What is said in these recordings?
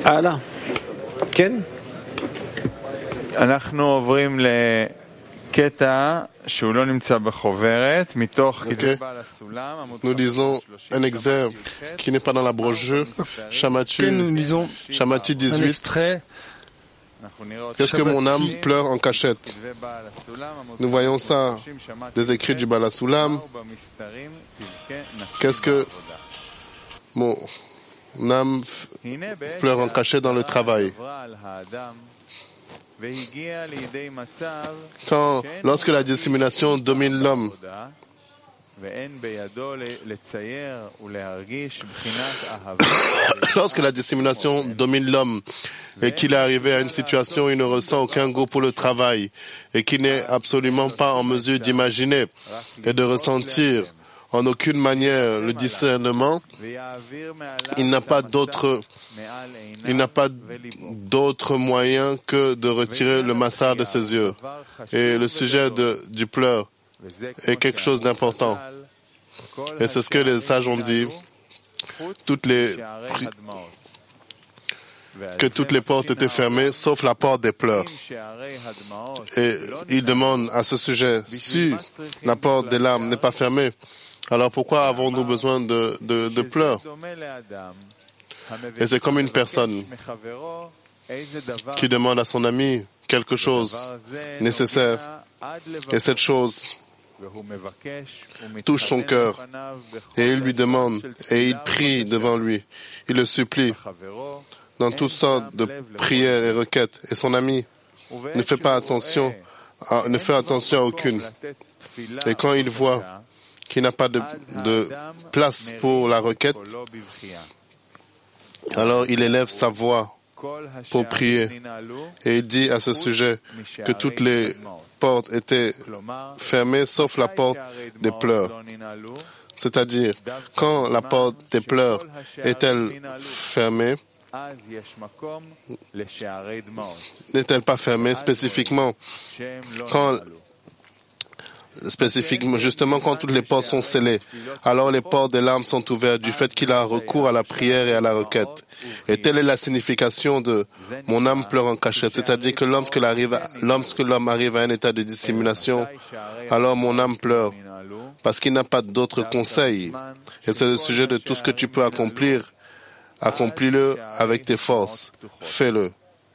הלאה. כן? אנחנו עוברים לקטע שהוא לא נמצא בחוברת, מתוך כתבי בעל הסולם. Nous lisons un exergue qui n'est pas dans la brochure, Shamati 18. Qu'est-ce que mon âme pleure en cachette? Nous voyons ça des écrits du Baal HaSulam. Qu'est-ce que mon âme pleure en cachette dans le travail? Lorsque la dissémination domine l'homme, lorsque la dissémination domine l'homme et qu'il est arrivé à une situation où il ne ressent aucun goût pour le travail et qu'il n'est absolument pas en mesure d'imaginer et de ressentir en aucune manière le discernement, il n'a pas d'autre moyen que de retirer le massard de ses yeux. Et le sujet du pleur est quelque chose d'important. Et c'est ce que les sages ont dit. Que toutes les portes étaient fermées, sauf la porte des pleurs. Et ils demandent à ce sujet, si la porte des larmes n'est pas fermée, alors pourquoi avons-nous besoin de pleurs? Et c'est comme une personne qui demande à son ami quelque chose nécessaire. Et cette chose touche son cœur. Et il lui demande, et il prie devant lui. Il le supplie dans toutes sortes de prières et requêtes. Et son ami ne fait attention à aucune. Et quand il voit qu'il n'a pas de place pour la requête, alors il élève sa voix pour prier. Et il dit à ce sujet que toutes les portes étaient fermées, sauf la porte des pleurs. C'est-à-dire, quand la porte des pleurs est-elle fermée, n'est-elle pas fermée spécifiquement? Justement quand toutes les portes sont scellées, alors les portes des larmes sont ouvertes du fait qu'il a recours à la prière et à la requête. Et telle est la signification de « mon âme pleure en cachette », c'est-à-dire que lorsque l'homme arrive à un état de dissémination, alors mon âme pleure, parce qu'il n'a pas d'autre conseil. Et c'est le sujet de tout ce que tu peux accomplir. Accomplis-le avec tes forces. Fais-le.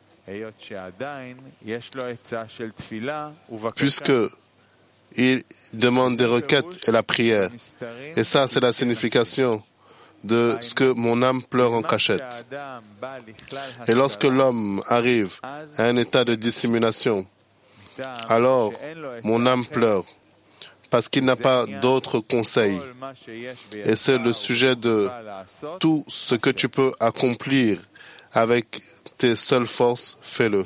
Puisque il demande des requêtes et la prière. Et ça, c'est la signification de ce que mon âme pleure en cachette. Et lorsque l'homme arrive à un état de dissémination, alors mon âme pleure, parce qu'il n'a pas d'autre conseil. Et c'est le sujet de tout ce que tu peux accomplir avec tes seules forces, fais-le.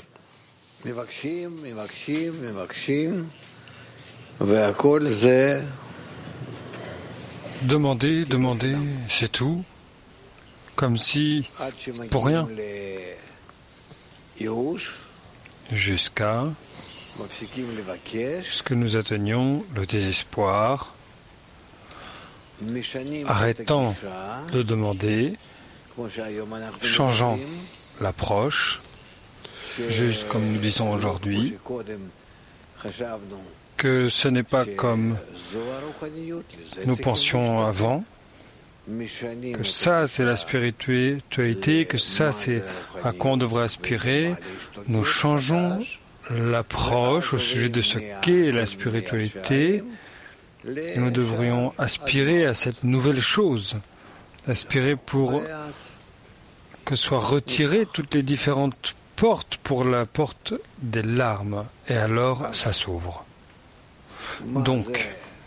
Demander, c'est tout. Comme si, pour rien. Jusqu'à ce que nous atteignions le désespoir, arrêtant de demander, changeant l'approche, juste comme nous disons aujourd'hui, que ce n'est pas comme nous pensions avant, que ça c'est la spiritualité, que ça c'est à quoi on devrait aspirer. Nous changeons l'approche au sujet de ce qu'est la spiritualité. Nous devrions aspirer à cette nouvelle chose, aspirer pour que soient retirées toutes les différentes portes pour la porte des larmes, et alors ça s'ouvre. Donc,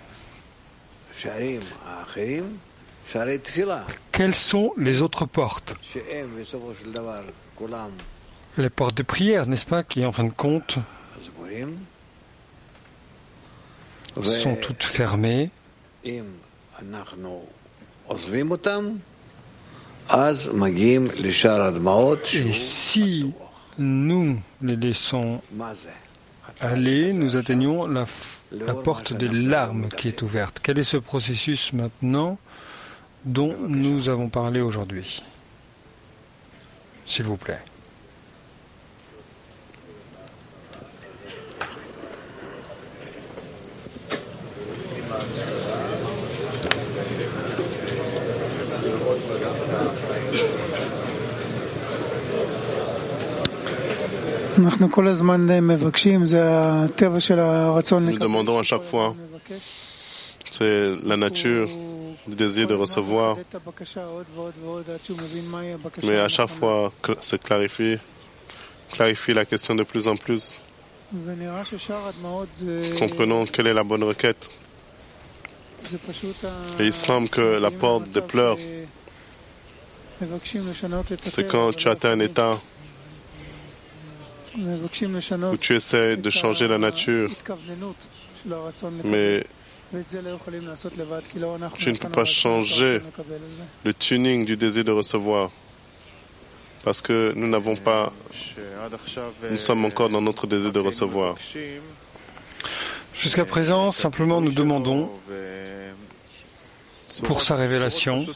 quelles sont les autres portes? Les portes de prière, n'est-ce pas, qui en fin de compte sont toutes fermées. Et si nous les laissons aller, nous atteignons la porte des larmes qui est ouverte. Quel est ce processus maintenant dont nous avons parlé aujourd'hui? s'il vous plaît. Nous demandons à chaque fois, c'est la nature du désir de recevoir, mais à chaque fois, c'est clarifier la question de plus en plus. Comprenons quelle est la bonne requête. Et il semble que la porte des pleurs, c'est quand tu atteins un état où tu essaies de changer la nature, mais tu ne peux pas changer le tuning du désir de recevoir, parce que nous n'avons pas, nous sommes encore dans notre désir de recevoir. Jusqu'à présent, simplement nous demandons pour sa révélation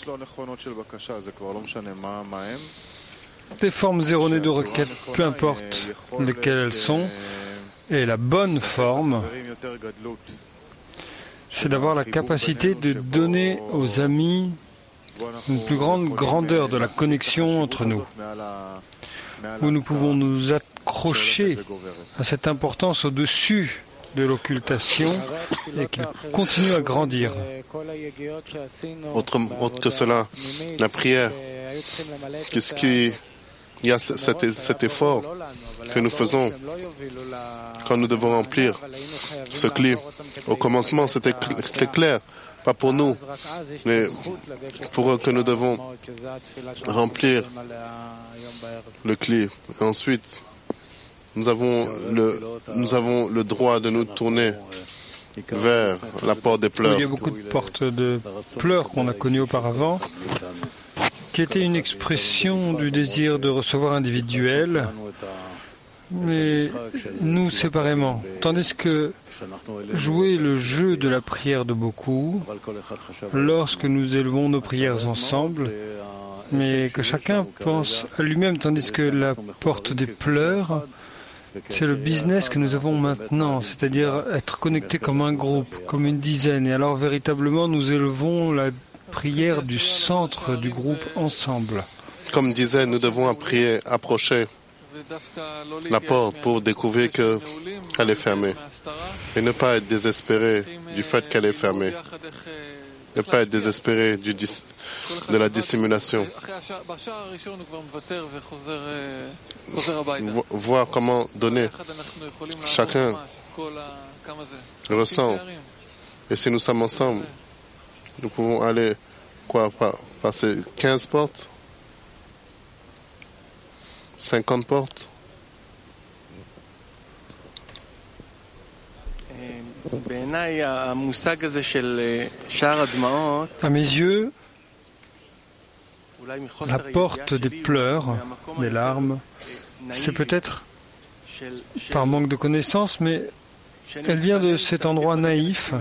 des formes erronées de requêtes, peu importe lesquelles elles sont, et la bonne forme, c'est d'avoir la capacité de donner aux amis une plus grande grandeur de la connexion entre nous, où nous pouvons nous accrocher à cette importance au-dessus de l'occultation et qu'il continue à grandir. Autre que cela, la prière, il y a cet effort que nous faisons quand nous devons remplir ce cli. Au commencement, c'était clair, pas pour nous, mais pour eux que nous devons remplir le cli. Et ensuite, nous avons le droit de nous tourner vers la porte des pleurs. Il y a beaucoup de portes de pleurs qu'on a connues auparavant, qui était une expression du désir de recevoir individuel, mais nous séparément. Tandis que jouer le jeu de la prière de beaucoup, lorsque nous élevons nos prières ensemble, mais que chacun pense à lui-même, tandis que la porte des pleurs, c'est le business que nous avons maintenant, c'est-à-dire être connectés comme un groupe, comme une dizaine. Et alors véritablement, nous élevons la prière du centre du groupe ensemble. Comme disait, nous devons approcher la porte pour découvrir qu'elle est fermée. Et ne pas être désespéré du fait qu'elle est fermée. Ne pas être désespéré de la dissimulation. Voir comment donner. Chacun ressent. Et si nous sommes ensemble, nous pouvons aller passer 15 portes, 50 portes. À mes yeux, la porte des pleurs, des larmes, c'est peut-être par manque de connaissance, mais elle vient de cet endroit naïf.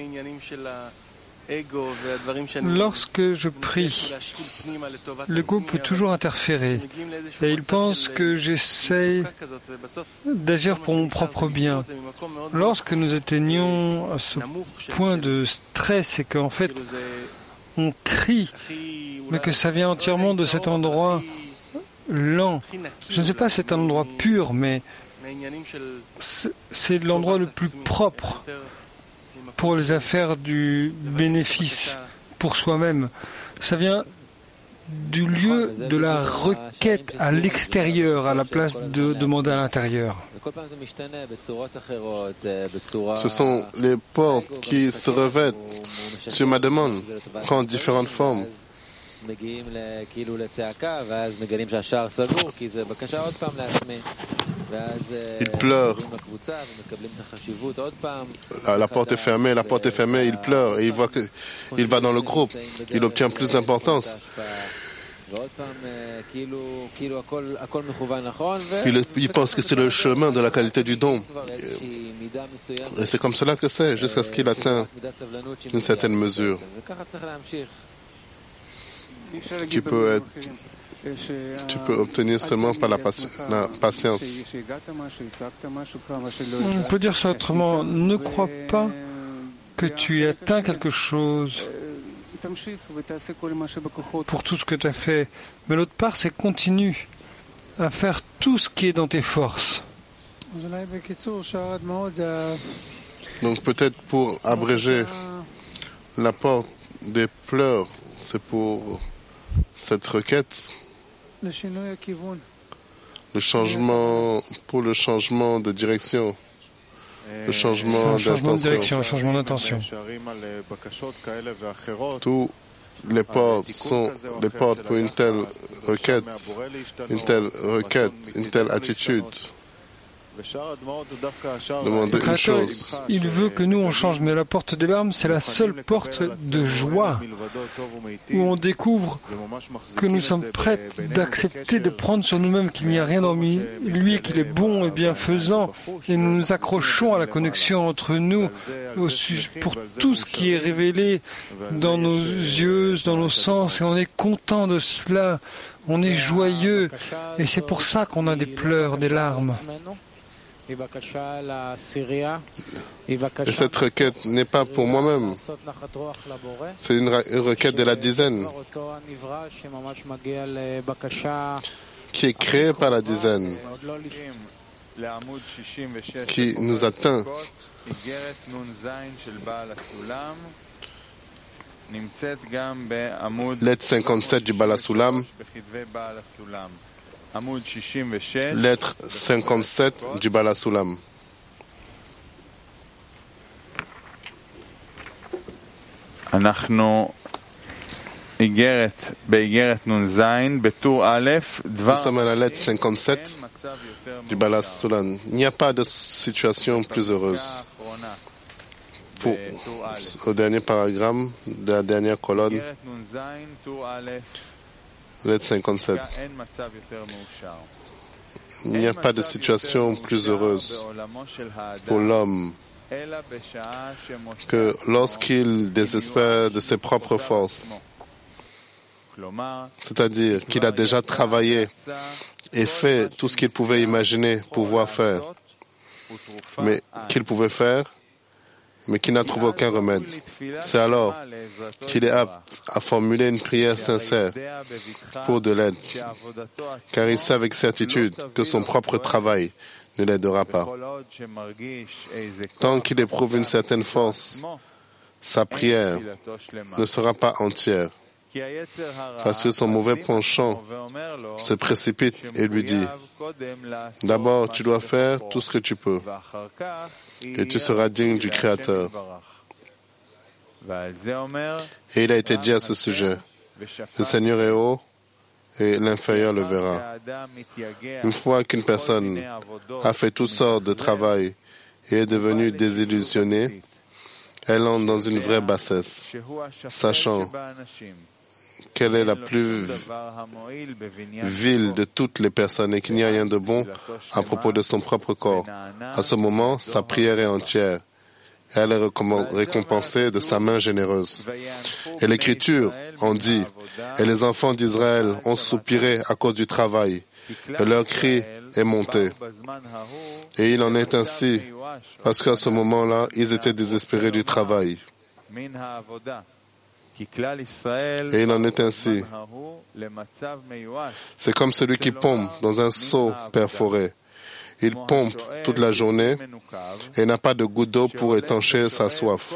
Lorsque je prie, l'ego peut toujours interférer et il pense que j'essaie d'agir pour mon propre bien. Lorsque nous atteignons à ce point de stress et qu'en fait on crie, mais que ça vient entièrement de cet endroit lent. Je ne sais pas si c'est un endroit pur, mais c'est l'endroit le plus propre pour les affaires du bénéfice pour soi-même. Ça vient du lieu de la requête à l'extérieur, à la place de demander à l'intérieur. Ce sont les portes qui se revêtent sur ma demande, prennent différentes formes. Il pleure. La porte est fermée, il pleure et il voit qu'il va dans le groupe. Il obtient plus d'importance. Il pense que c'est le chemin de la qualité du don. Et c'est comme cela que c'est, jusqu'à ce qu'il atteigne une certaine mesure. Qui peut être tu peux obtenir seulement par la patience. On peut dire ça autrement. Ne crois pas que tu aies atteint quelque chose pour tout ce que tu as fait. Mais l'autre part, c'est continue à faire tout ce qui est dans tes forces. Donc peut-être pour abréger, la porte des pleurs, c'est pour cette requête. Le changement, pour le changement de direction. Le changement d'intention. Tous les portes sont des portes pour une telle requête, une telle attitude. Le Créateur, il veut que nous on change, mais la porte des larmes, c'est la seule porte de joie où on découvre que nous sommes prêts d'accepter de prendre sur nous-mêmes qu'il n'y a rien hormis lui et qu'il est bon et bienfaisant, et nous nous accrochons à la connexion entre nous pour tout ce qui est révélé dans nos yeux, dans nos sens, et on est content de cela, on est joyeux, et c'est pour ça qu'on a des pleurs, des larmes. Et cette requête n'est pas pour moi-même. C'est une requête de la dizaine qui est créée par la dizaine, qui nous atteint. Lettre 57 du Baal HaSulam. Lettre 57 du Baal HaSulam. Nous sommes à la lettre 57 du Baal HaSulam. Il n'y a pas de situation plus heureuse. Au dernier paragraphe de la dernière colonne, lettre 57. Il n'y a pas de situation plus heureuse pour l'homme que lorsqu'il désespère de ses propres forces, c'est-à-dire qu'il a déjà travaillé et fait tout ce qu'il pouvait imaginer pouvoir faire, mais qu'il pouvait faire, mais qui n'a trouvé aucun remède. C'est alors qu'il est apte à formuler une prière sincère pour de l'aide, car il sait avec certitude que son propre travail ne l'aidera pas. Tant qu'il éprouve une certaine force, sa prière ne sera pas entière, parce que son mauvais penchant se précipite et lui dit « D'abord, tu dois faire tout ce que tu peux, et tu seras digne du Créateur. » Et il a été dit à ce sujet, le Seigneur est haut et l'inférieur le verra. Une fois qu'une personne a fait toutes sortes de travail et est devenue désillusionnée, elle entre dans une vraie bassesse, sachant qu'elle est la plus vile de toutes les personnes et qu'il n'y a rien de bon à propos de son propre corps. À ce moment, sa prière est entière. Elle est récompensée de sa main généreuse. Et l'Écriture en dit, et les enfants d'Israël ont soupiré à cause du travail, et leur cri est monté. Et il en est ainsi, parce qu'à ce moment-là, ils étaient désespérés du travail. Et il en est ainsi. C'est comme celui qui pompe dans un seau perforé. Il pompe toute la journée et n'a pas de goutte d'eau pour étancher sa soif.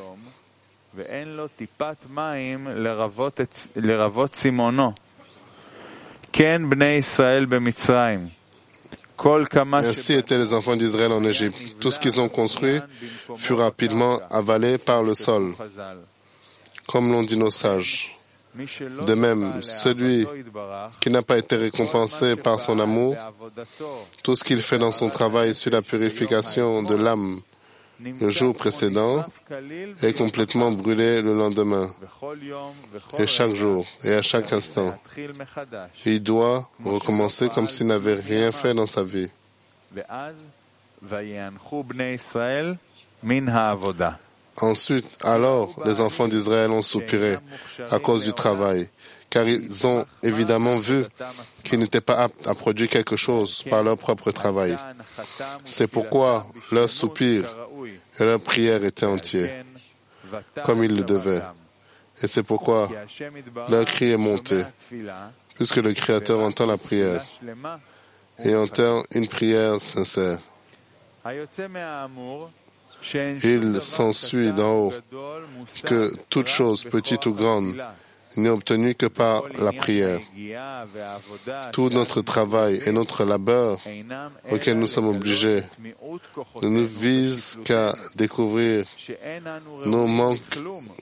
Ainsi étaient les enfants d'Israël en Égypte. Tout ce qu'ils ont construit fut rapidement avalé par le sol, comme l'ont dit nos sages. De même, celui qui n'a pas été récompensé par son amour, tout ce qu'il fait dans son travail sur la purification de l'âme le jour précédent est complètement brûlé le lendemain, et chaque jour et à chaque instant. Il doit recommencer comme s'il n'avait rien fait dans sa vie. Ensuite, alors, les enfants d'Israël ont soupiré à cause du travail, car ils ont évidemment vu qu'ils n'étaient pas aptes à produire quelque chose par leur propre travail. C'est pourquoi leur soupir et leur prière étaient entiers, comme ils le devaient. Et c'est pourquoi leur cri est monté, puisque le Créateur entend la prière et entend une prière sincère. Il s'ensuit d'en haut que toute chose, petite ou grande, n'est obtenue que par la prière. Tout notre travail et notre labeur auquel nous sommes obligés ne nous vise qu'à découvrir nos manques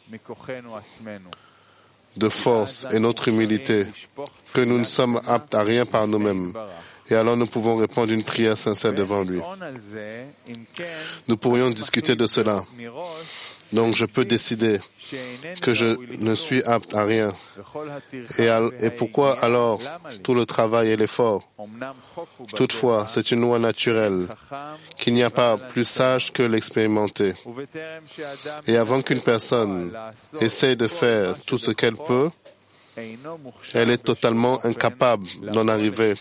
de force et notre humilité, que nous ne sommes aptes à rien par nous-mêmes. Et alors nous pouvons répondre une prière sincère devant lui. Nous pourrions discuter de cela. Donc je peux décider que je ne suis apte à rien. Et pourquoi alors tout le travail et l'effort? Toutefois, c'est une loi naturelle, qu'il n'y a pas plus sage que l'expérimenté. Et avant qu'une personne essaye de faire tout ce qu'elle peut, elle est totalement incapable d'en arriver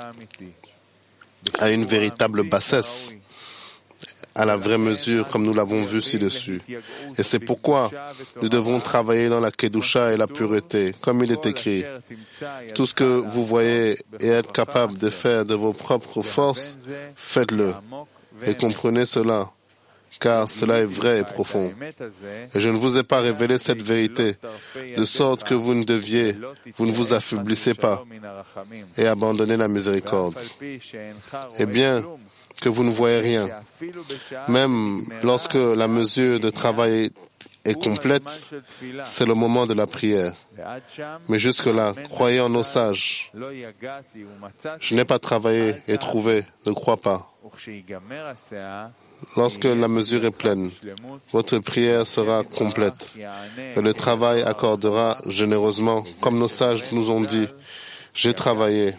à une véritable bassesse, à la vraie mesure, comme nous l'avons vu ci-dessus. Et c'est pourquoi nous devons travailler dans la Kedusha et la pureté, comme il est écrit. Tout ce que vous voyez et êtes capable de faire de vos propres forces, faites-le. Et comprenez cela, car cela est vrai et profond. Et je ne vous ai pas révélé cette vérité, de sorte que vous ne vous affaiblissez pas et abandonnez la miséricorde. Eh bien, que vous ne voyez rien, même lorsque la mesure de travail est complète, c'est le moment de la prière. Mais jusque-là, croyez en nos sages. Je n'ai pas travaillé et trouvé, ne crois pas. Lorsque la mesure est pleine, votre prière sera complète et le travail accordera généreusement, comme nos sages nous ont dit. J'ai travaillé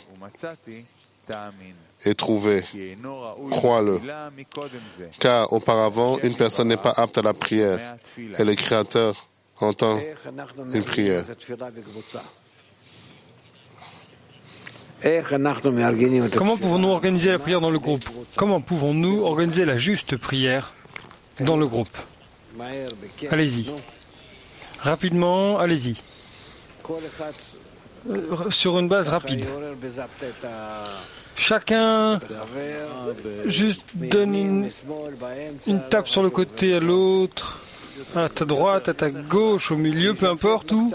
et trouvé. Crois-le. Car auparavant, une personne n'est pas apte à la prière et le Créateur entend une prière. Comment pouvons-nous organiser la prière dans le groupe? Comment pouvons-nous organiser la juste prière dans le groupe? Allez-y. Rapidement, allez-y. Sur une base rapide. Chacun juste donne une tape sur le côté à l'autre, à ta droite, à ta gauche, au milieu, peu importe où.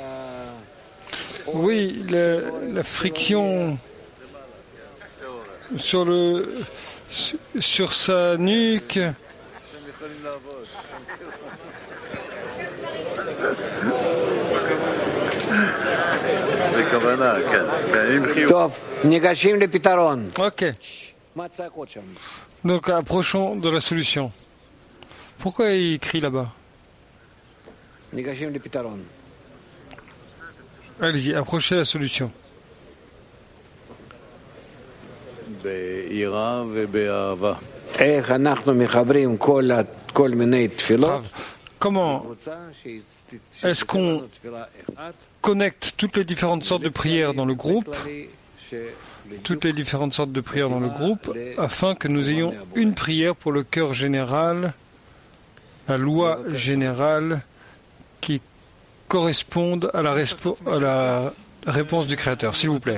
Oui, la friction sur sa nuque. Ok. Donc approchons de la solution. Pourquoi il crie là-bas? Allez-y, approchez la solution. Comment est-ce qu'on connecte toutes les différentes sortes de prières dans le groupe, afin que nous ayons une prière pour le cœur général, la loi générale qui corresponde à la réponse du Créateur, s'il vous plaît.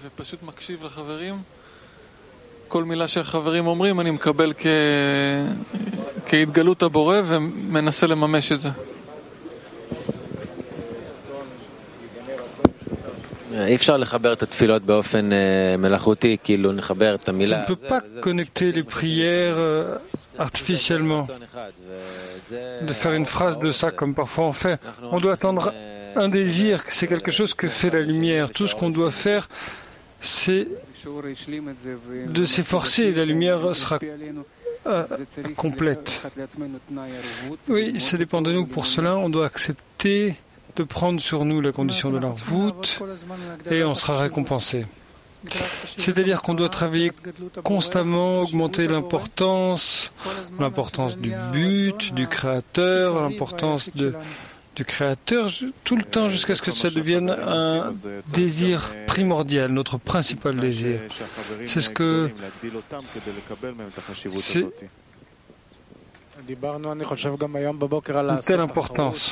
כל מילה שהחברים אומרים אני מקבל כהתגלות הבורא ומנסה לממש את זה. אי אפשר לחבר את התפילות באופן מלאכותי, כאילו נחבר את המילה. On ne peut pas connecter les prières artificiellement, de faire une phrase de ça comme parfois on fait. On doit attendre un désir, c'est quelque chose que fait la lumière. Tout ce qu'on doit faire, c'est de s'efforcer, la lumière sera complète. Oui, ça dépend de nous. Pour cela, on doit accepter de prendre sur nous la condition de la voûte et on sera récompensé. C'est-à-dire qu'on doit travailler constamment, augmenter l'importance du but, du Créateur, l'importance du Créateur tout le temps jusqu'à ce que ça devienne un désir primordial, notre principal désir. C'est ce que c'est une telle importance.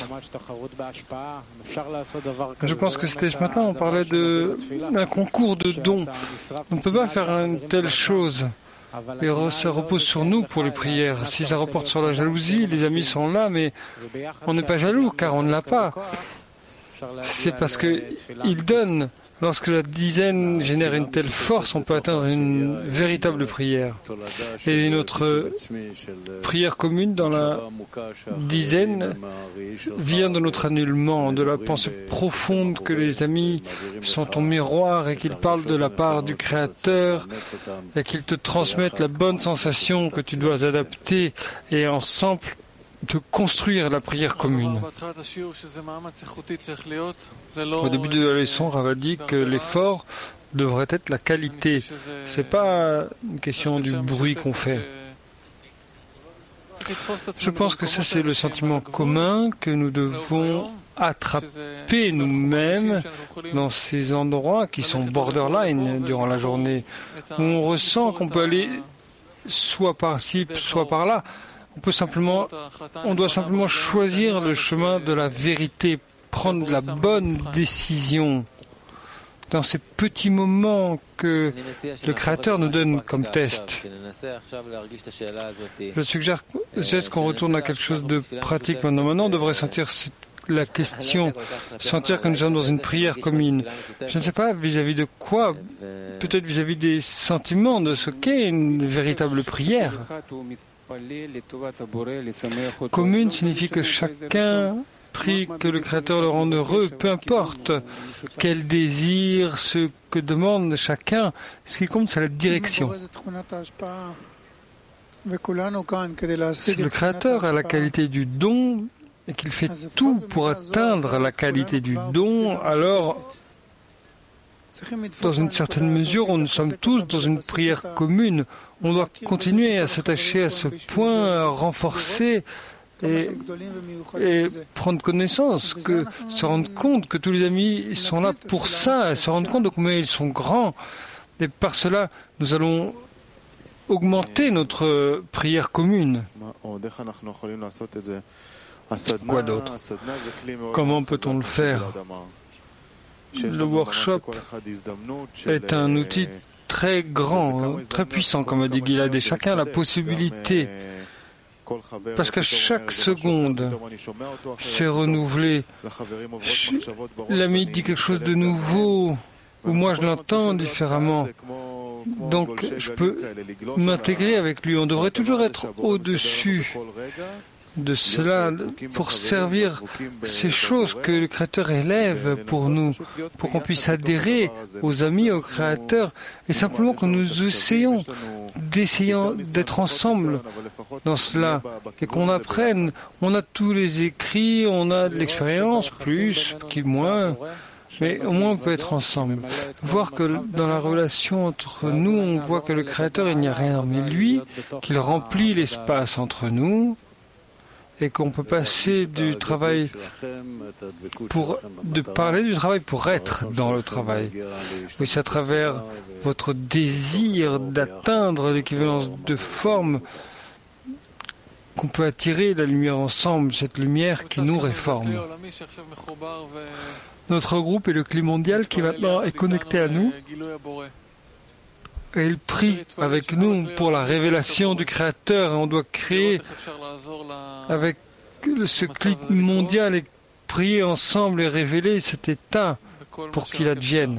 Je pense que c'était ce matin, on parlait d'un concours de dons. On ne peut pas faire une telle chose. Et ça repose sur nous pour les prières. Si ça reporte sur la jalousie, les amis sont là, mais on n'est pas jaloux car on ne l'a pas. C'est parce qu'ils donnent. Lorsque la dizaine génère une telle force, on peut atteindre une véritable prière. Et notre prière commune dans la dizaine vient de notre annulement, de la pensée profonde que les amis sont ton miroir et qu'ils parlent de la part du Créateur et qu'ils te transmettent la bonne sensation que tu dois adapter et ensemble de construire la prière commune. Au début de la leçon, Rav a dit que l'effort devrait être la qualité. C'est pas une question du bruit qu'on fait. Je pense que ça c'est le sentiment commun que nous devons attraper nous-mêmes dans ces endroits qui sont borderline durant la journée, où on ressent qu'on peut aller soit par-ci, soit par-là. On doit simplement choisir le chemin de la vérité, prendre la bonne décision dans ces petits moments que le Créateur nous donne comme test. Je suggère qu'on retourne à quelque chose de pratique maintenant. Maintenant, on devrait sentir la question, sentir que nous sommes dans une prière commune. Je ne sais pas vis-à-vis de quoi, peut-être vis-à-vis des sentiments de ce qu'est une véritable prière. Commune signifie que chacun prie que le Créateur le rende heureux, peu importe quel désir, ce que demande chacun. Ce qui compte, c'est la direction. Si le Créateur a la qualité du don et qu'il fait tout pour atteindre la qualité du don, alors dans une certaine mesure, nous sommes tous dans une prière commune. On doit continuer à s'attacher à ce point, à renforcer et prendre connaissance, se rendre compte que tous les amis sont là pour ça, se rendre compte de combien ils sont grands. Et par cela, nous allons augmenter notre prière commune. Quoi d'autre? Comment peut-on le faire? Le workshop est un outil très grand, très puissant, comme a dit Gilad, et chacun a la possibilité, parce qu'à chaque seconde, c'est renouvelé. L'ami dit quelque chose de nouveau, ou moi je l'entends différemment. Donc je peux m'intégrer avec lui. On devrait toujours être au-dessus de cela pour servir ces choses que le Créateur élève pour nous, pour qu'on puisse adhérer aux amis, au Créateur, et simplement que nous essayons d'être ensemble dans cela, et qu'on apprenne. On a tous les écrits, on a de l'expérience, plus, qui moins, mais au moins on peut être ensemble. Voir que dans la relation entre nous, on voit que le Créateur, il n'y a rien hormis lui, qu'il remplit l'espace entre nous, et qu'on peut passer du travail de parler du travail pour être dans le travail. Oui, c'est à travers votre désir d'atteindre l'équivalence de forme qu'on peut attirer la lumière ensemble, cette lumière qui nous réforme. Notre groupe est le Cli mondial qui maintenant est connecté à nous. Et il prie avec nous pour la révélation du Créateur. Et on doit créer avec ce Cli mondial et prier ensemble et révéler cet état pour qu'il advienne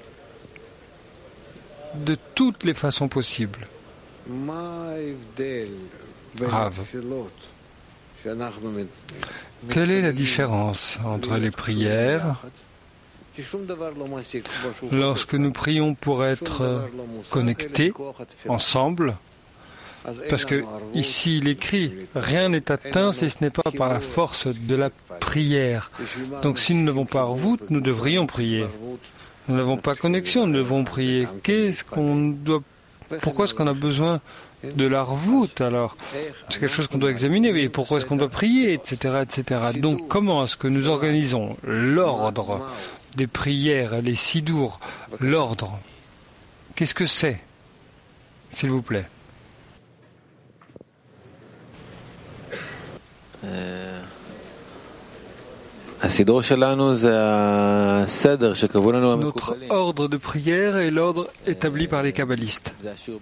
de toutes les façons possibles. Rav, quelle est la différence entre les prières lorsque nous prions pour être connectés ensemble? Parce que ici il écrit, rien n'est atteint si ce n'est pas par la force de la prière. Donc si nous n'avons pas route, nous devrions prier. Nous n'avons pas connexion, nous devons prier. Pourquoi est-ce qu'on a besoin de l'Arvout, alors. C'est quelque chose qu'on doit examiner. Mais pourquoi est-ce qu'on doit prier, etc., etc. Donc, comment est-ce que nous organisons l'ordre des prières, les sidours, l'ordre? Qu'est-ce que c'est, s'il vous plaît? Notre ordre de prière est l'ordre établi par les kabbalistes.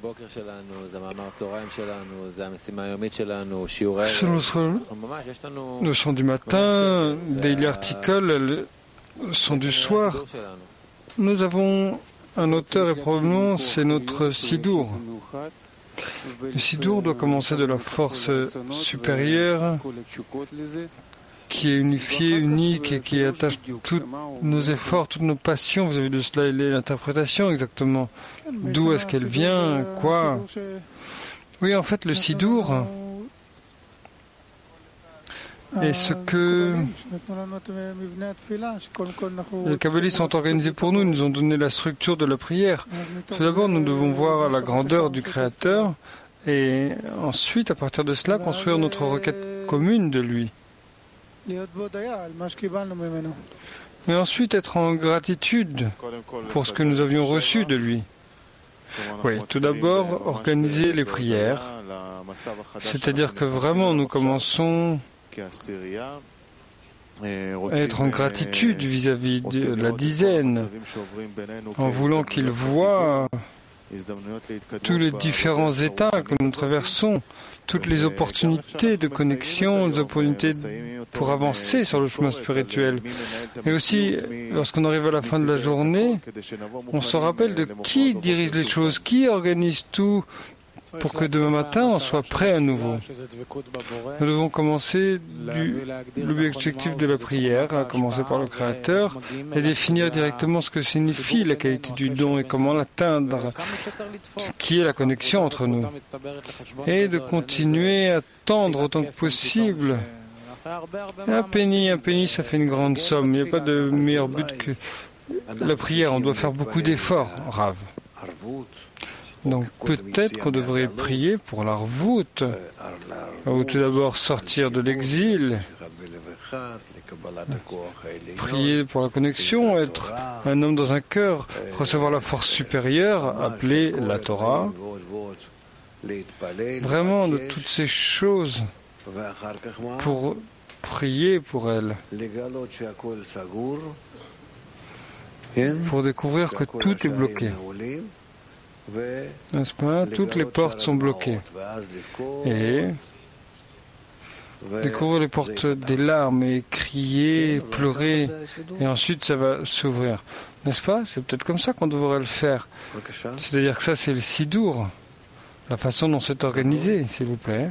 C'est notre leçon du matin, des articles sont du soir. Nous avons un auteur et probablement c'est notre sidour. Le sidour doit commencer de la force supérieure qui est unifiée, unique et qui attache tous nos efforts, toutes nos passions. Vous avez de cela l'interprétation exactement. D'où est-ce qu'elle vient, quoi? Oui, en fait, le sidour est ce que les kabbalistes ont organisé pour nous. Ils nous ont donné la structure de la prière. Tout d'abord, nous devons voir la grandeur du Créateur et ensuite, à partir de cela, construire notre requête commune de lui. Mais ensuite être en gratitude pour ce que nous avions reçu de lui. Oui, tout d'abord, organiser les prières, c'est-à-dire que vraiment nous commençons à être en gratitude vis-à-vis de la dizaine, en voulant qu'il voit tous les différents états que nous traversons, toutes les opportunités de connexion, les opportunités pour avancer sur le chemin spirituel. Et aussi, lorsqu'on arrive à la fin de la journée, on se rappelle de qui dirige les choses, qui organise tout, pour que demain matin on soit prêt à nouveau. Nous devons commencer l'objectif de la prière, à commencer par le Créateur, et définir directement ce que signifie la qualité du don et comment l'atteindre, qui est la connexion entre nous. Et de continuer à tendre autant que possible. Un penny, ça fait une grande somme. Il n'y a pas de meilleur but que la prière. On doit faire beaucoup d'efforts, Rav. Donc peut-être qu'on devrait prier pour l'Arvout, ou tout d'abord sortir de l'exil, prier pour la connexion, être un homme dans un cœur, recevoir la force supérieure, appelée la Torah, vraiment de toutes ces choses pour prier pour elle, pour découvrir que tout est bloqué. N'est-ce pas? Toutes les portes sont bloquées. Et découvrir les portes des larmes et crier, pleurer, et ensuite ça va s'ouvrir. N'est-ce pas? C'est peut-être comme ça qu'on devrait le faire. C'est-à-dire que ça, c'est le sidour, la façon dont c'est organisé, s'il vous plaît.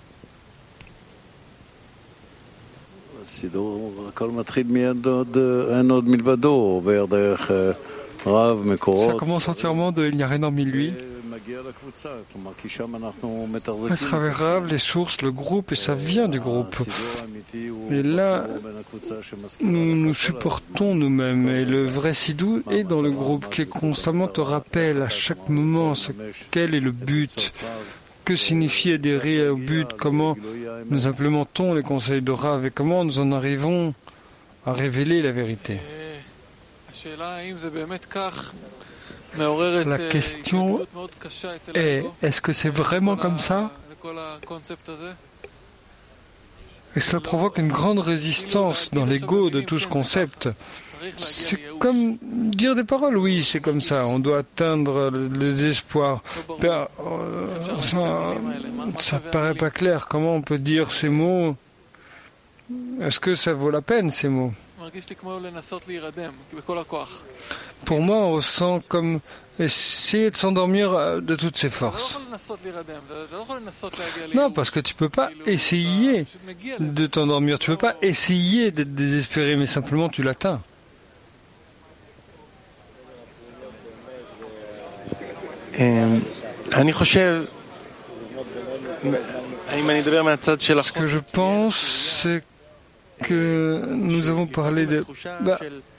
Ça commence entièrement de il n'y a rien hormis lui. À travers Rav, les sources, le groupe, et ça vient du groupe. Et là, nous nous supportons nous-mêmes. Et le vrai sidou est dans le groupe qui constamment te rappelle à chaque moment quel est le but. Que signifie adhérer au but? Comment nous implémentons les conseils de Rav et comment nous en arrivons à révéler la vérité? La question est, est-ce que c'est vraiment comme ça? Et cela provoque une grande résistance dans l'ego de tout ce concept. C'est comme dire des paroles, oui, c'est comme ça, on doit atteindre le désespoir. Ça paraît pas clair, comment on peut dire ces mots? Est-ce que ça vaut la peine, ces mots? Pour moi, on ressent comme essayer de s'endormir de toutes ses forces. Non, parce que tu peux pas essayer de t'endormir, tu peux pas essayer d'être désespéré, mais simplement tu l'atteins. Ce que je pense, c'est que nous avons parlé de...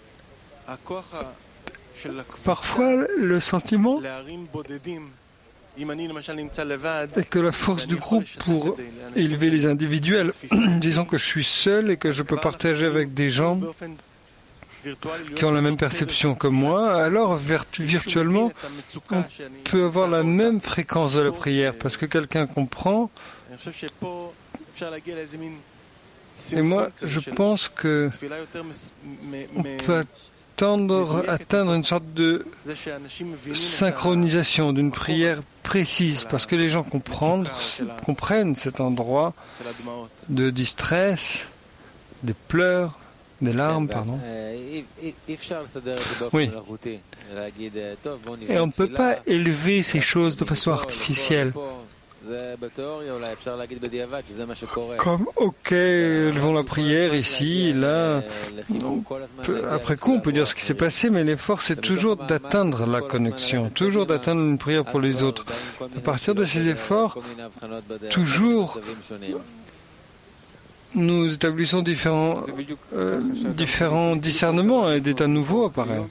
parfois, le sentiment et que la force du groupe pour élever les individuels, disons que je suis seul et que je peux partager avec des gens qui ont la même perception que moi, alors virtuellement, on peut avoir la même fréquence de la prière parce que quelqu'un comprend. Et moi, je pense que on peut atteindre une sorte de synchronisation d'une prière précise parce que les gens comprennent cet endroit de distress, des pleurs, des larmes, pardon. Oui. Et on ne peut pas élever ces choses de façon artificielle. Comme, élevons la prière ici, là. Après coup, on peut dire ce qui s'est passé, mais l'effort, c'est toujours d'atteindre la connexion, toujours d'atteindre une prière pour les autres. À partir de ces efforts, toujours, nous établissons différents discernements et d'états nouveaux apparaissent.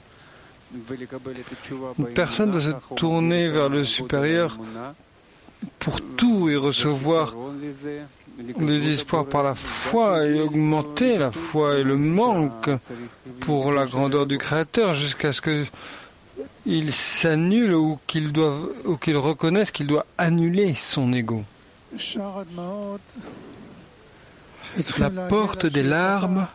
Une personne doit se tourner vers le supérieur pour tout et recevoir le désespoir par la foi et augmenter la foi et le manque pour la grandeur du Créateur jusqu'à ce qu'il s'annule ou qu'il reconnaisse qu'il doit annuler son ego. La porte des larmes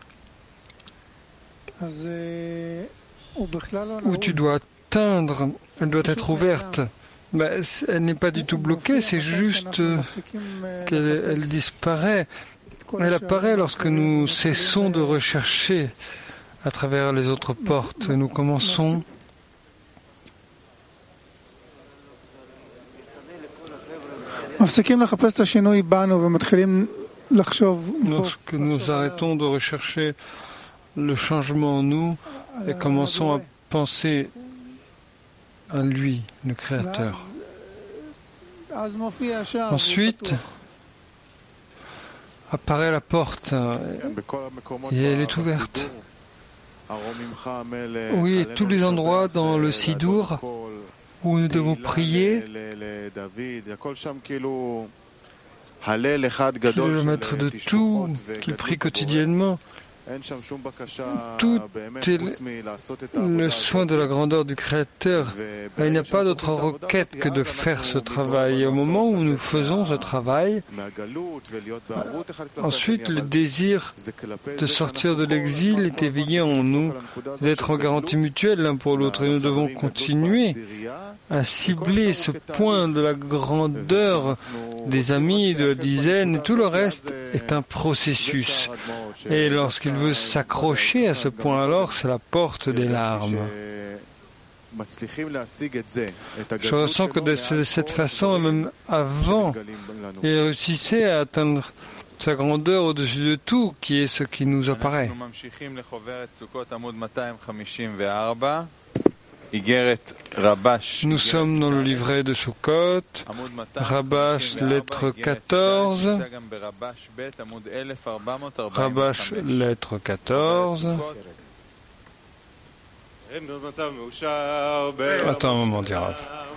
où tu dois atteindre, elle doit être ouverte. Elle n'est pas du tout bloquée, c'est juste qu'elle disparaît. Elle apparaît lorsque nous cessons de rechercher à travers les autres portes. Et nous commençons lorsque nous arrêtons de rechercher le changement en nous et commençons à penser à lui, le Créateur. Ensuite, apparaît la porte et elle est ouverte. Oui, tous les endroits dans le Sidour où nous devons prier, le maître de tout, qui prie quotidiennement. Tout est le soin de la grandeur du Créateur. Il n'y a pas d'autre requête que de faire ce travail. Et au moment où nous faisons ce travail, ensuite le désir de sortir de l'exil est éveillé en nous, d'être en garantie mutuelle l'un pour l'autre. Et nous devons continuer à cibler ce point de la grandeur des amis, de la dizaine, et tout le reste est un processus. Et lorsqu'il veut s'accrocher à ce point, alors c'est la porte des larmes. Je ressens que de cette façon, et même avant, il réussissait à atteindre sa grandeur au-dessus de tout, qui est ce qui nous apparaît. Nous sommes dans le livret de Sukkot, Rabash, lettre 14, Rabash, lettre 14. Attends un moment, Dirav.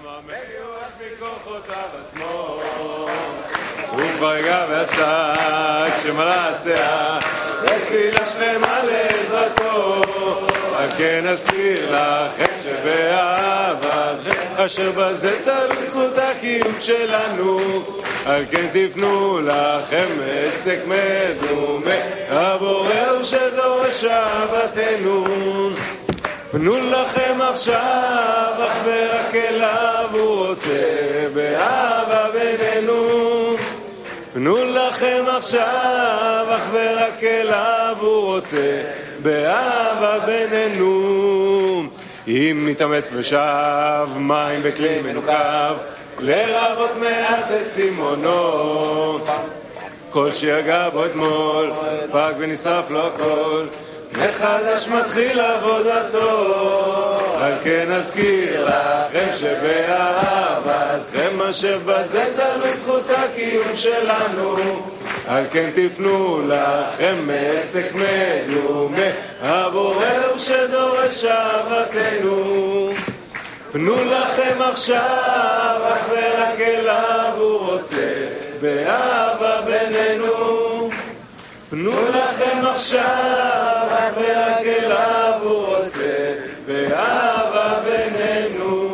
על כן אזכיר לכם שבאהבתכם אשר בזאת על זכות הקיום שלנו על כן תפנו לכם עסק מדומה הבורא הוא שדורש אהבתנו פנו לכם עכשיו אך ורק אליו הוא רוצה באהבה בינינו פנו לכם עכשיו אך ורק אליו הוא רוצה באהבה בינינו אם מתאמץ ושב מים בכלי מנוקב לרבות מעט את צימונו כל שיגע בו אתמול פג ונשרף לו הכל מחדש מתחיל עבודתו על כן אזכיר לכם שבאהבתכם אשר בזה תלוי זכות הקיום שלנו על כן תפנו לכם עסק מדומה הבורא הוא שדורש אהבתנו פנו לכם עכשיו, אך ורק אליו הוא רוצה, באהבה בינינו. פנו לכם עכשיו, אך ורק אליו הוא רוצה, באהבה בינינו.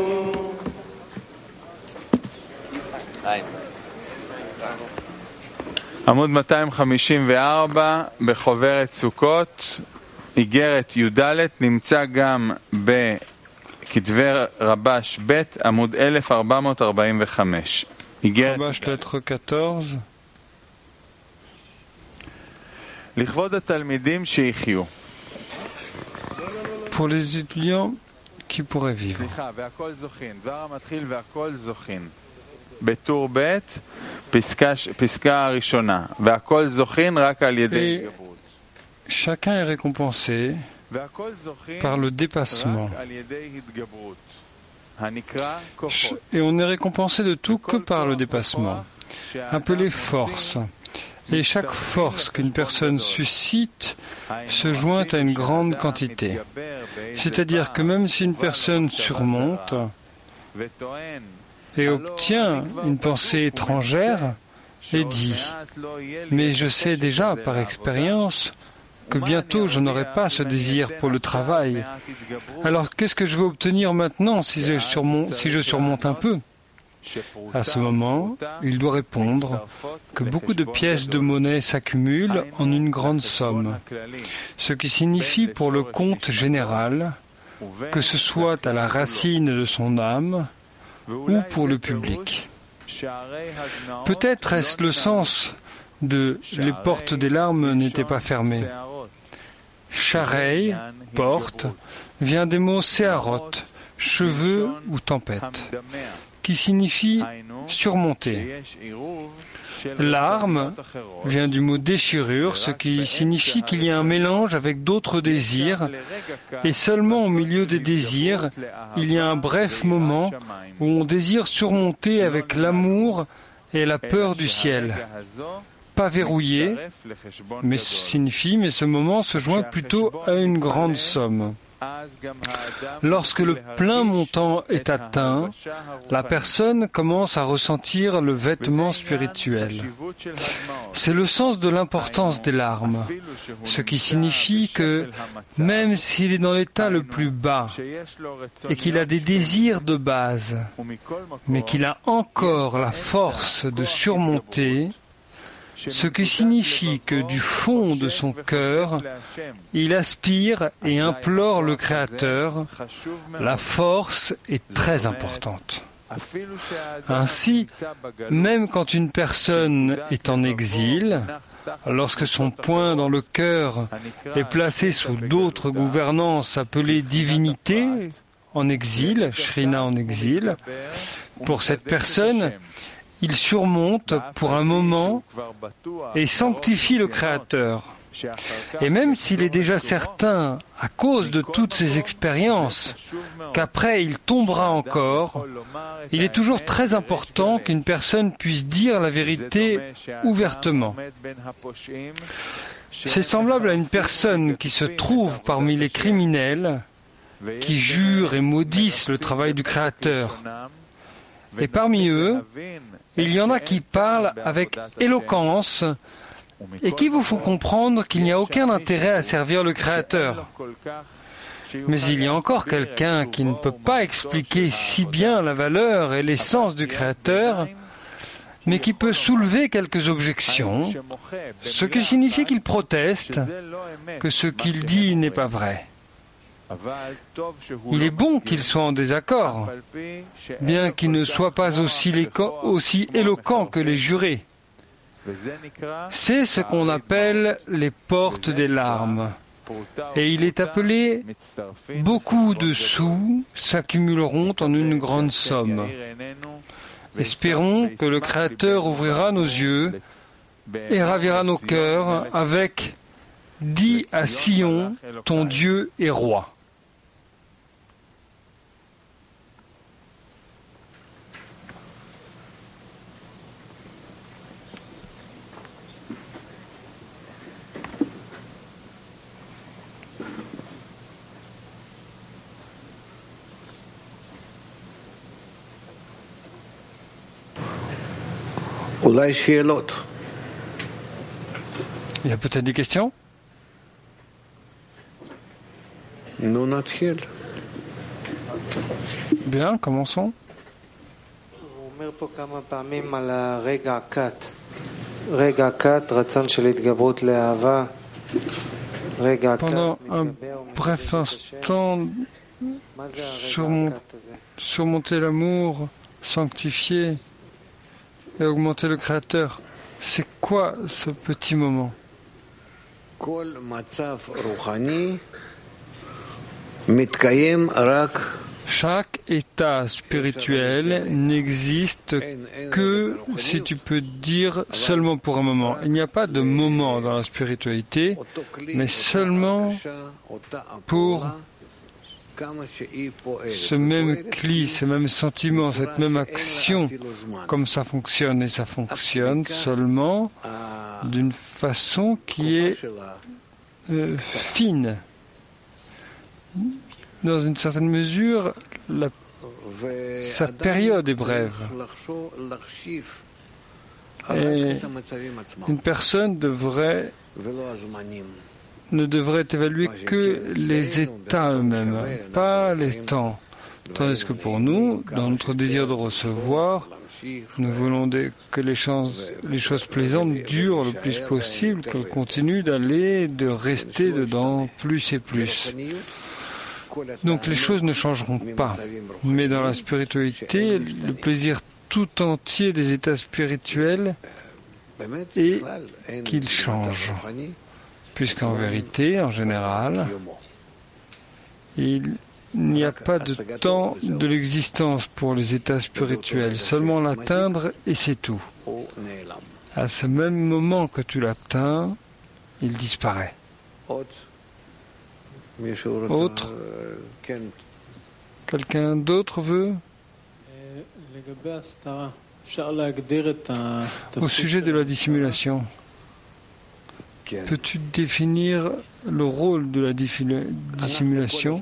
עמוד 254 בחוברת סוכות, איגרת י"ד, נמצא גם בכתבי רבש ב' עמוד 1445. רבש lettre 14. לכבוד התלמידים שיחיו. Pour les étudiants qui pourraient vivre. סליחה, והכל זוכין. דבר המתחיל והכל זוכין. בטור ב' פסקה הראשונה. והכל זוכין רק על ידי התגברות. Chacun est récompensé par le dépassement. Et on est récompensé de tout que par le dépassement. Appelez force. Et chaque force qu'une personne suscite se joint à une grande quantité. C'est-à-dire que même si une personne surmonte et obtient une pensée étrangère et dit « Mais je sais déjà par expérience que bientôt je n'aurai pas ce désir pour le travail. Alors qu'est-ce que je vais obtenir maintenant si je surmonte un peu ?» À ce moment, il doit répondre que beaucoup de pièces de monnaie s'accumulent en une grande somme, ce qui signifie pour le compte général, que ce soit à la racine de son âme ou pour le public. Peut-être est-ce le sens de « les portes des larmes n'étaient pas fermées ». Charei, porte, vient des mots séarot, cheveux ou tempête, qui signifie surmonter. Larme vient du mot déchirure, ce qui signifie qu'il y a un mélange avec d'autres désirs, et seulement au milieu des désirs, il y a un bref moment où on désire surmonter avec l'amour et la peur du ciel. Pas verrouillé, mais ce moment se joint plutôt à une grande somme. Lorsque le plein montant est atteint, la personne commence à ressentir le vêtement spirituel. C'est le sens de l'importance des larmes, ce qui signifie que même s'il est dans l'état le plus bas et qu'il a des désirs de base, mais qu'il a encore la force de surmonter, ce qui signifie que du fond de son cœur, il aspire et implore le Créateur. La force est très importante. Ainsi, même quand une personne est en exil, lorsque son point dans le cœur est placé sous d'autres gouvernances appelées divinités, en exil, Shrina en exil, pour cette personne, il surmonte pour un moment et sanctifie le Créateur. Et même s'il est déjà certain, à cause de toutes ces expériences, qu'après il tombera encore, il est toujours très important qu'une personne puisse dire la vérité ouvertement. C'est semblable à une personne qui se trouve parmi les criminels, qui jurent et maudissent le travail du Créateur. Et parmi eux, il y en a qui parlent avec éloquence et qui vous font comprendre qu'il n'y a aucun intérêt à servir le Créateur. Mais il y a encore quelqu'un qui ne peut pas expliquer si bien la valeur et l'essence du Créateur, mais qui peut soulever quelques objections, ce qui signifie qu'il proteste que ce qu'il dit n'est pas vrai. Il est bon qu'il soit en désaccord, bien qu'il ne soit pas aussi éloquent que les jurés. C'est ce qu'on appelle les portes des larmes. Et il est appelé « beaucoup de sous s'accumuleront en une grande somme ». Espérons que le Créateur ouvrira nos yeux et ravira nos cœurs avec « Dis à Sion, ton Dieu est roi ». Il y a peut-être des questions? Bien, commençons. Pendant un bref instant, surmonter l'amour, sanctifier et augmenter le Créateur. C'est quoi ce petit moment? Chaque état spirituel n'existe que si tu peux dire seulement pour un moment. Il n'y a pas de moment dans la spiritualité, mais seulement pour ce même cli, ce même sentiment, cette même action, comme ça fonctionne. Et ça fonctionne seulement d'une façon qui est fine. Dans une certaine mesure, sa période est brève. Et une personne ne devrait évaluer que les états eux-mêmes, pas les temps. Tandis que pour nous, dans notre désir de recevoir, nous voulons que les choses plaisantes durent le plus possible, qu'elles continuent d'aller, de rester dedans plus et plus. Donc les choses ne changeront pas. Mais dans la spiritualité, le plaisir tout entier des états spirituels est qu'ils changent. Puisqu'en vérité, en général, il n'y a pas de temps de l'existence pour les états spirituels, seulement l'atteindre et c'est tout. À ce même moment que tu l'atteins, il disparaît. Autre? Quelqu'un d'autre veut? Au sujet de la dissimulation, peux-tu définir le rôle de la dissimulation?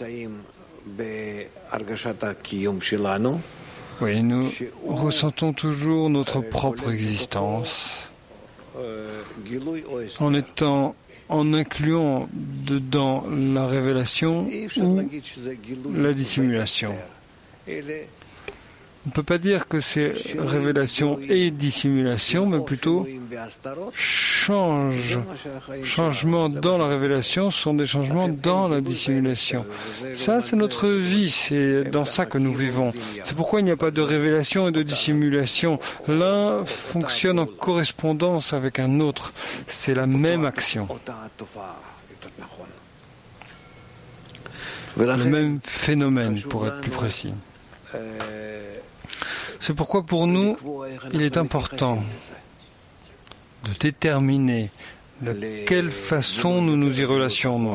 Oui, nous ressentons toujours notre propre existence en incluant dedans la révélation ou la dissimulation. On ne peut pas dire que c'est révélation et dissimulation, mais plutôt changements dans la révélation sont des changements dans la dissimulation. Ça, c'est notre vie, c'est dans ça que nous vivons. C'est pourquoi il n'y a pas de révélation et de dissimulation. L'un fonctionne en correspondance avec un autre. C'est la même action. Le même phénomène, pour être plus précis. C'est pourquoi pour nous, il est important de déterminer de quelle façon nous nous y relationnons.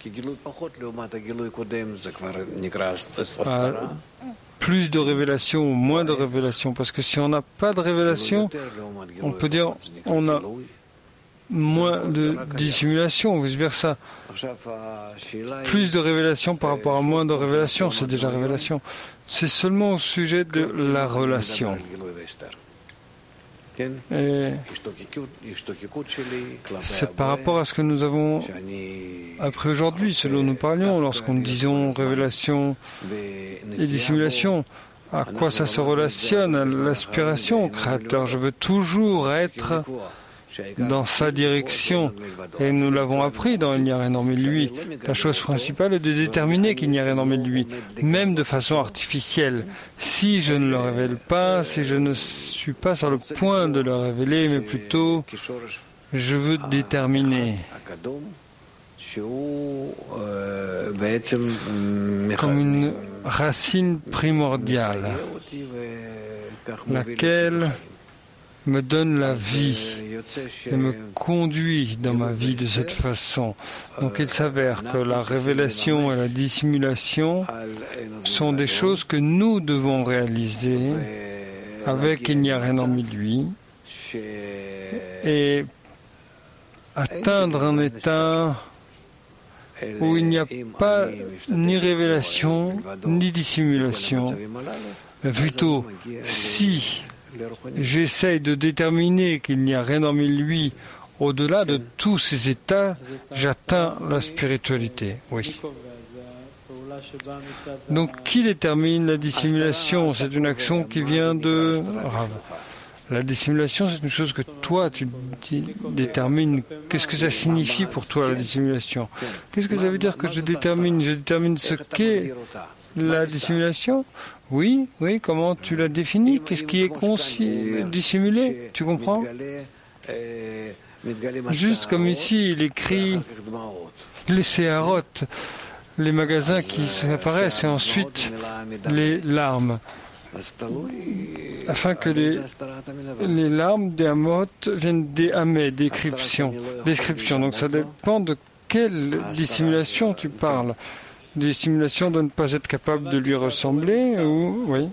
Plus de révélation ou moins de révélation, parce que si on n'a pas de révélation, on peut dire on a moins de dissimulation, ou vice-versa. Plus de révélation par rapport à moins de révélation, c'est déjà révélation. C'est seulement au sujet de la relation. Et c'est par rapport à ce que nous avons appris aujourd'hui, ce dont nous parlions lorsqu'on disons révélation et dissimulation. À quoi ça se relationne? À l'aspiration au Créateur. Je veux toujours être dans sa direction. Et nous l'avons appris dans Il n'y a rien hormis lui. La chose principale est de déterminer qu'il n'y a rien hormis lui, même de façon artificielle. Si je ne le révèle pas, si je ne suis pas sur le point de le révéler, mais plutôt je veux déterminer. Comme une racine primordiale, laquelle me donne la vie et me conduit dans ma vie de cette façon. Donc il s'avère que la révélation et la dissimulation sont des choses que nous devons réaliser avec Il n'y a rien hormis lui et atteindre un état où il n'y a pas ni révélation ni dissimulation. Mais plutôt, si j'essaye de déterminer qu'il n'y a rien en lui au-delà de tous ces états, j'atteins la spiritualité. Oui. Donc, qui détermine la dissimulation? C'est une action qui vient de Rav. La dissimulation, c'est une chose que toi, tu détermines. Qu'est-ce que ça signifie pour toi, la dissimulation? Qu'est-ce que ça veut dire que je détermine? Je détermine ce qu'est la dissimulation? Oui, comment tu la définis? Qu'est-ce qui est dissimulé? Tu comprends? Juste comme ici, il écrit les séharotes, les magasins qui apparaissent et ensuite les larmes. Afin que les larmes des Hamot viennent des Hamé, description. Donc ça dépend de quelle dissimulation tu parles. Dissimulation de ne pas être capable de lui ressembler ou oui.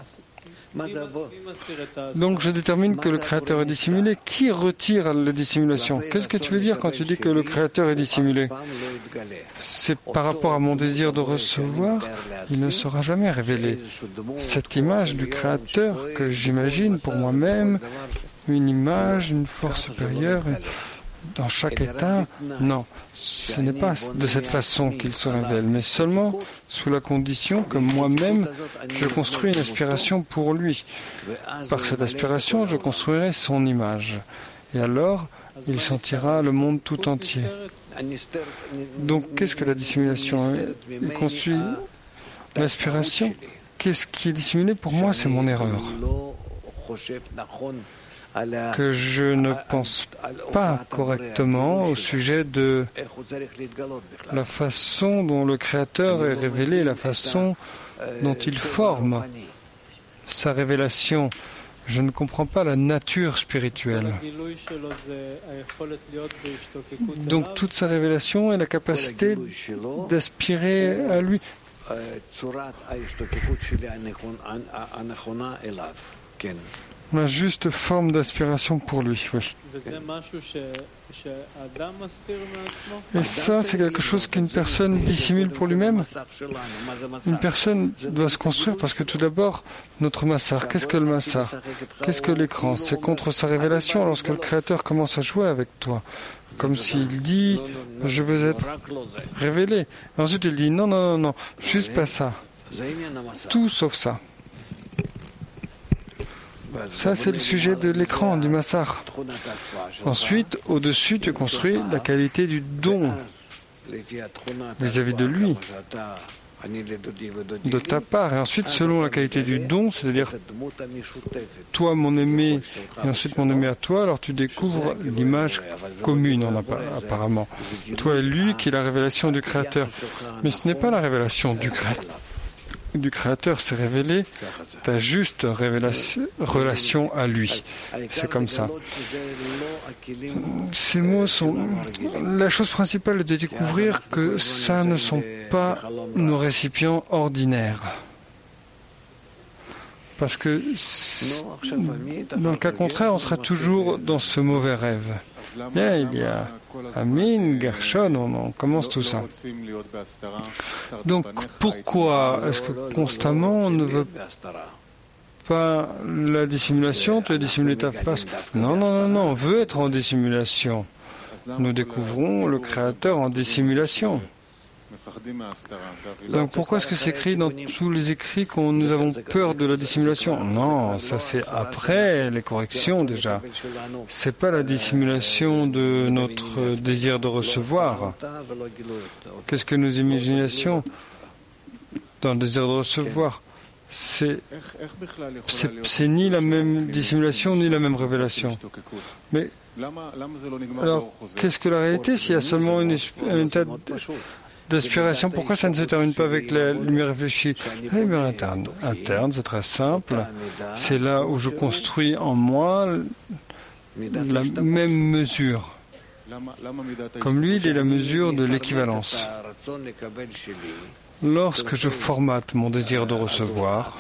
Donc je détermine que le Créateur est dissimulé. Qui retire la dissimulation? Qu'est-ce que tu veux dire quand tu dis que le Créateur est dissimulé? C'est par rapport à mon désir de recevoir, il ne sera jamais révélé. Cette image du Créateur que j'imagine pour moi-même, une image, une force supérieure, dans chaque état, non, ce n'est pas de cette façon qu'il se révèle, mais seulement sous la condition que moi-même, je construis une aspiration pour lui. Par cette aspiration, je construirai son image. Et alors, il sentira le monde tout entier. Donc, qu'est-ce que la dissimulation? Il construit l'aspiration. Qu'est-ce qui est dissimulé? Pour moi, c'est mon erreur. Que je ne pense pas correctement au sujet de la façon dont le Créateur est révélé, la façon dont il forme sa révélation. Je ne comprends pas la nature spirituelle. Donc toute sa révélation est la capacité d'aspirer à lui. La juste forme d'aspiration pour lui, oui. Et ça, c'est quelque chose qu'une personne dissimule pour lui-même. Une personne doit se construire parce que tout d'abord, notre massar, qu'est-ce que le massar? Qu'est-ce que l'écran? C'est contre sa révélation lorsque le Créateur commence à jouer avec toi. Comme s'il dit, je veux être révélé. Et ensuite, il dit, non, juste pas ça. Tout sauf ça. Ça, c'est le sujet de l'écran, du massar. Ensuite, au-dessus, tu construis la qualité du don vis-à-vis de lui, de ta part. Et ensuite, selon la qualité du don, c'est-à-dire toi, mon aimé, et ensuite mon aimé à toi, alors tu découvres l'image commune, apparemment. Toi et lui, qui est la révélation du Créateur. Mais ce n'est pas la révélation du Créateur, c'est révélé ta juste relation à lui. C'est comme ça. Ces mots sont... La chose principale est de découvrir que ça ne sont pas nos récipients ordinaires. Parce que dans le cas contraire, on sera toujours dans ce mauvais rêve. Bien, il y a Amin, Gershon, on commence tout ça. Donc, pourquoi est-ce que constamment on ne veut pas la dissimulation? Tu as dissimulé ta face. Non, on veut être en dissimulation. Nous découvrons le Créateur en dissimulation. Donc pourquoi est-ce que c'est écrit dans tous les écrits que nous avons peur de la dissimulation? Non, ça c'est après les corrections déjà. C'est pas la dissimulation de notre désir de recevoir. Qu'est-ce que nos imaginations dans le désir de recevoir? C'est ni la même dissimulation ni la même révélation. Mais alors, qu'est-ce que la réalité s'il y a seulement une état d'aspiration? Pourquoi ça ne se termine pas avec la lumière réfléchie? La lumière interne, c'est très simple. C'est là où je construis en moi la même mesure. Comme lui, il est la mesure de l'équivalence. Lorsque je formate mon désir de recevoir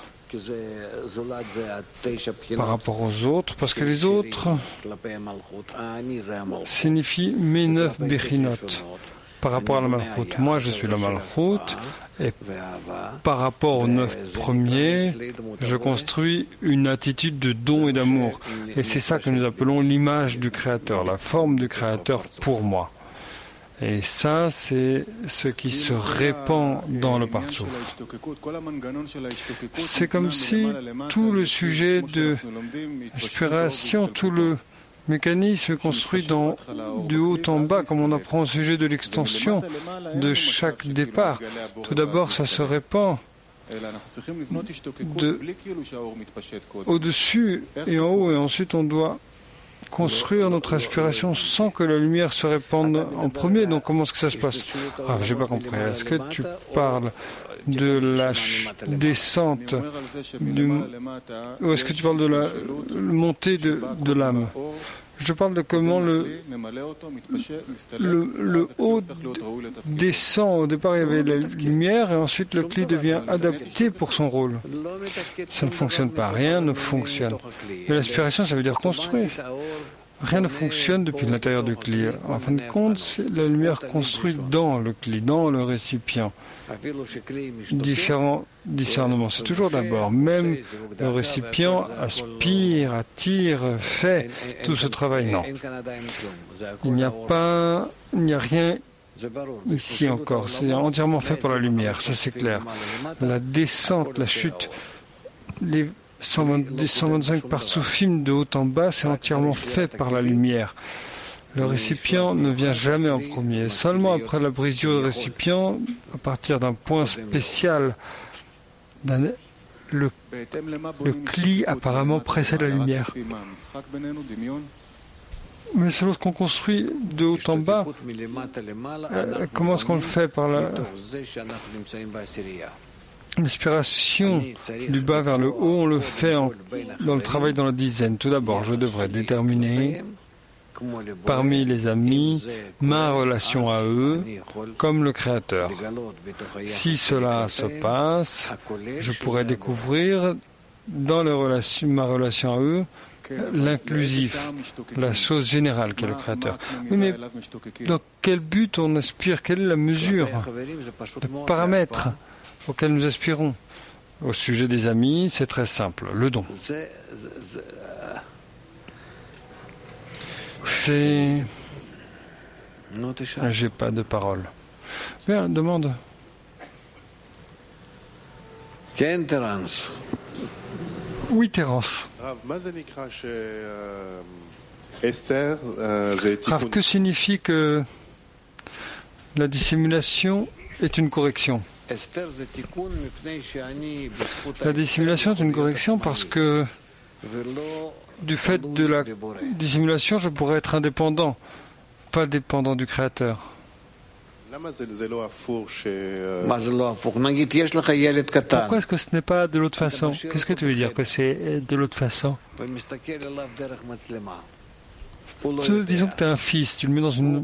par rapport aux autres, parce que les autres signifient mes 9 béchinotes. par rapport à la Malchut. Moi, je suis la Malchut, et par rapport aux 9 premiers, je construis une attitude de don et d'amour. Et c'est ça que nous appelons l'image du Créateur, la forme du Créateur pour moi. Et ça, c'est ce qui se répand dans le Partsouf. C'est comme si tout le sujet de l'aspiration, tout le mécanisme est construit du haut en bas, comme on apprend au sujet de l'extension de chaque départ. Tout d'abord, ça se répand au-dessus et en haut, et ensuite on doit construire notre aspiration sans que la lumière se répande en premier. Donc comment est-ce que ça se passe? Je n'ai pas compris. Est-ce que tu parles de la descente ou est-ce que tu parles de la montée de l'âme? Je parle de comment le haut descend. Au départ, il y avait la lumière et ensuite le cli devient adapté pour son rôle. Ça ne fonctionne pas. Rien ne fonctionne. Mais l'aspiration, ça veut dire construire. Rien ne fonctionne depuis l'intérieur du cli. En fin de compte, c'est la lumière construite dans le cli, dans le récipient. Différents discernements. C'est toujours d'abord, même le récipient aspire, attire, fait tout ce travail. Non. Il n'y a rien ici encore. C'est entièrement fait par la lumière, ça c'est clair. La descente, la chute, les 125 partsoufim de haut en bas, c'est entièrement fait par la lumière. Le récipient ne vient jamais en premier. Seulement après la brisure du récipient, à partir d'un point spécial, le cli apparemment précède la lumière. Mais c'est lorsqu'on construit de haut en bas, comment est-ce qu'on le fait par l'inspiration du bas vers le haut, on le fait dans le travail dans la dizaine. Tout d'abord, je devrais déterminer parmi les amis ma relation à eux comme le Créateur. Si cela se passe, je pourrais découvrir dans ma relation à eux l'inclusif, la chose générale qu'est le Créateur. Oui, mais dans quel but on aspire? Quelle est la mesure, le paramètre auquel nous aspirons? Au sujet des amis, c'est très simple, le don. J'ai pas de parole. Bien, demande. Oui, Terence. Rav, que signifie que la dissimulation est une correction? La dissimulation est une correction parce que du fait de la dissimulation, je pourrais être indépendant, pas dépendant du Créateur. Pourquoi est-ce que ce n'est pas de l'autre façon? Qu'est-ce que tu veux dire que c'est de l'autre façon? Disons que tu as un fils, tu le mets dans une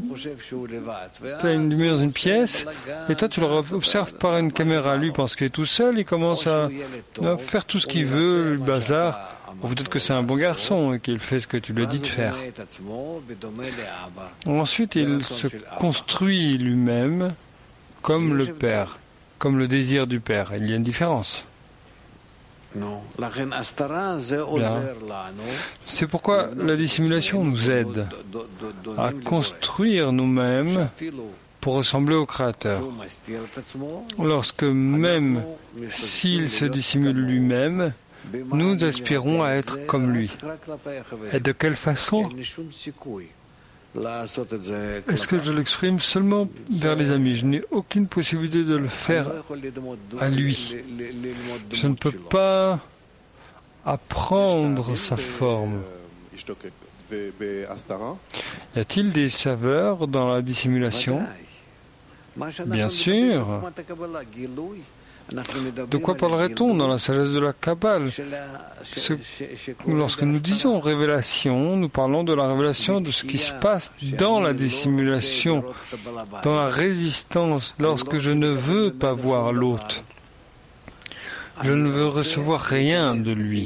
pièce, et toi tu le observes par une caméra. Lui pense qu'il est tout seul, il commence à faire tout ce qu'il veut, le bazar. Peut-être que c'est un bon garçon et qu'il fait ce que tu lui as dit de faire. Ensuite, il se construit lui-même comme le Père, comme le désir du Père. Il y a une différence. C'est pourquoi la dissimulation nous aide à construire nous-mêmes pour ressembler au Créateur. Lorsque même s'il se dissimule lui-même, nous aspirons à être comme lui. Et de quelle façon? Est-ce que je l'exprime seulement vers les amis? Je n'ai aucune possibilité de le faire à lui. Je ne peux pas apprendre sa forme. Y a-t-il des saveurs dans la dissimulation? Bien sûr. De quoi parlerait-on dans la sagesse de la Kabbale? Lorsque nous disons révélation, nous parlons de la révélation de ce qui se passe dans la dissimulation, dans la résistance, lorsque je ne veux pas voir l'autre. Je ne veux recevoir rien de lui.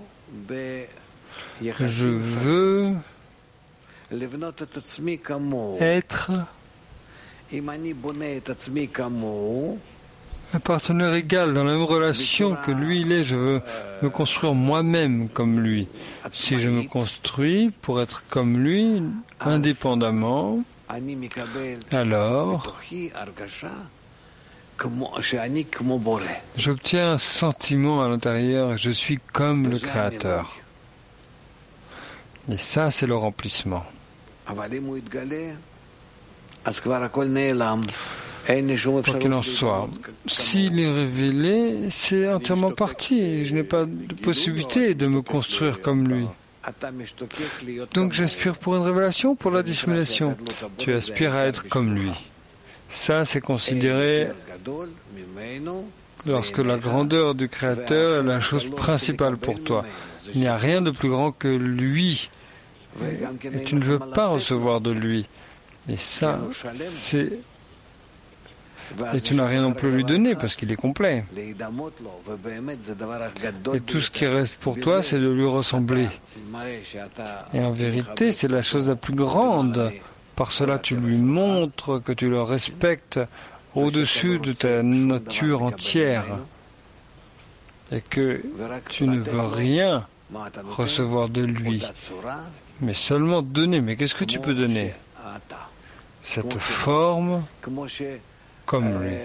Je veux être Un partenaire égal dans la même relation que lui il est, je veux me construire moi-même comme lui. Si je me construis pour être comme lui, indépendamment, alors j'obtiens un sentiment à l'intérieur, je suis comme le Créateur. Et ça, c'est le remplissement. Quoi qu'il en soit, s'il est révélé, c'est entièrement parti. Je n'ai pas de possibilité de me construire comme lui. Donc j'aspire pour une révélation, pour la dissimulation. Tu aspires à être comme lui. Ça, c'est considéré lorsque la grandeur du Créateur est la chose principale pour toi. Il n'y a rien de plus grand que lui. Et tu ne veux pas recevoir de lui. Et ça, c'est... Et tu n'as rien non plus à lui donner parce qu'il est complet. Et tout ce qui reste pour toi, c'est de lui ressembler. Et en vérité, c'est la chose la plus grande. Par cela, tu lui montres que tu le respectes au-dessus de ta nature entière. Et que tu ne veux rien recevoir de lui. Mais seulement donner. Mais qu'est-ce que tu peux donner? Cette forme comme lui.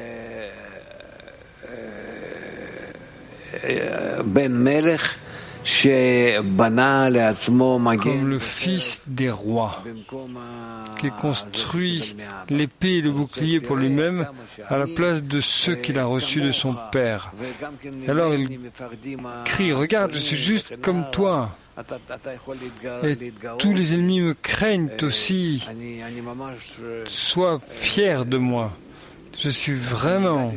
Comme le fils des rois qui construit l'épée et le bouclier pour lui-même à la place de ceux qu'il a reçus de son père. Alors il crie, regarde, je suis juste comme toi. Et tous les ennemis me craignent aussi. Sois fier de moi. Je suis vraiment...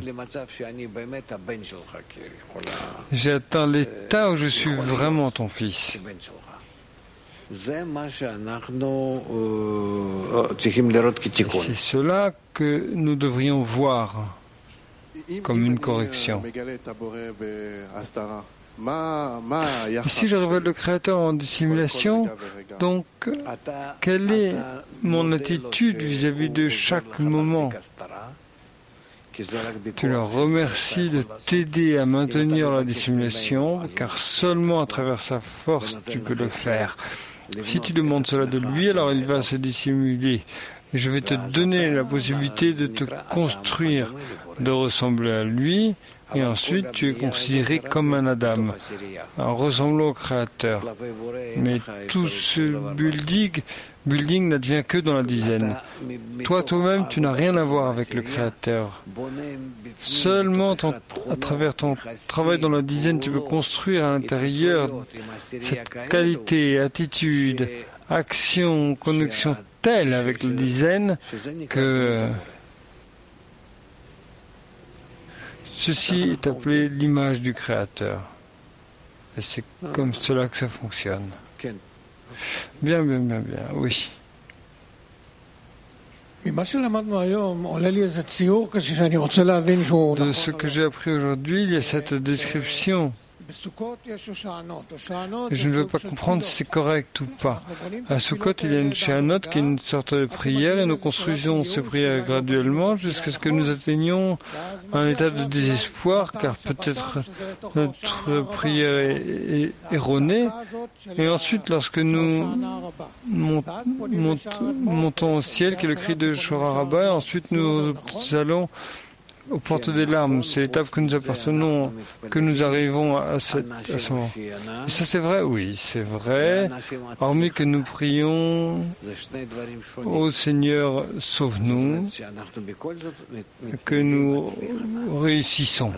J'ai atteint l'état où je suis vraiment ton fils. C'est cela que nous devrions voir comme une correction. Et si je révèle le Créateur en dissimulation, donc quelle est mon attitude vis-à-vis de chaque moment? Tu leur remercies de t'aider à maintenir la dissimulation, car seulement à travers sa force tu peux le faire. Si tu demandes cela de lui, alors il va se dissimuler. Et je vais te donner la possibilité de te construire, de ressembler à lui, et ensuite tu es considéré comme un Adam, en ressemblant au Créateur. Mais tout ce building n'advient que dans la dizaine. Toi-même, tu n'as rien à voir avec le Créateur. Seulement à travers ton travail dans la dizaine, tu peux construire à l'intérieur cette qualité, attitude, action, connexion telle avec la dizaine que ceci est appelé l'image du Créateur. Et c'est comme cela que ça fonctionne. Bien, oui. De ce que j'ai appris aujourd'hui, il y a cette description. Et je ne veux pas comprendre si c'est correct ou pas. À Sukkot, il y a une Shehanot qui est une sorte de prière et nous construisons ces prières graduellement jusqu'à ce que nous atteignions un état de désespoir, car peut-être notre prière est erronée. Et ensuite, lorsque nous montons au ciel, qui est le cri de Shora Rabba, ensuite nous allons aux portes des larmes. C'est l'étape que nous appartenons, que nous arrivons à ce moment. Et ça c'est vrai? Oui, c'est vrai. Hormis que nous prions, ô Seigneur, sauve-nous, que nous réussissons.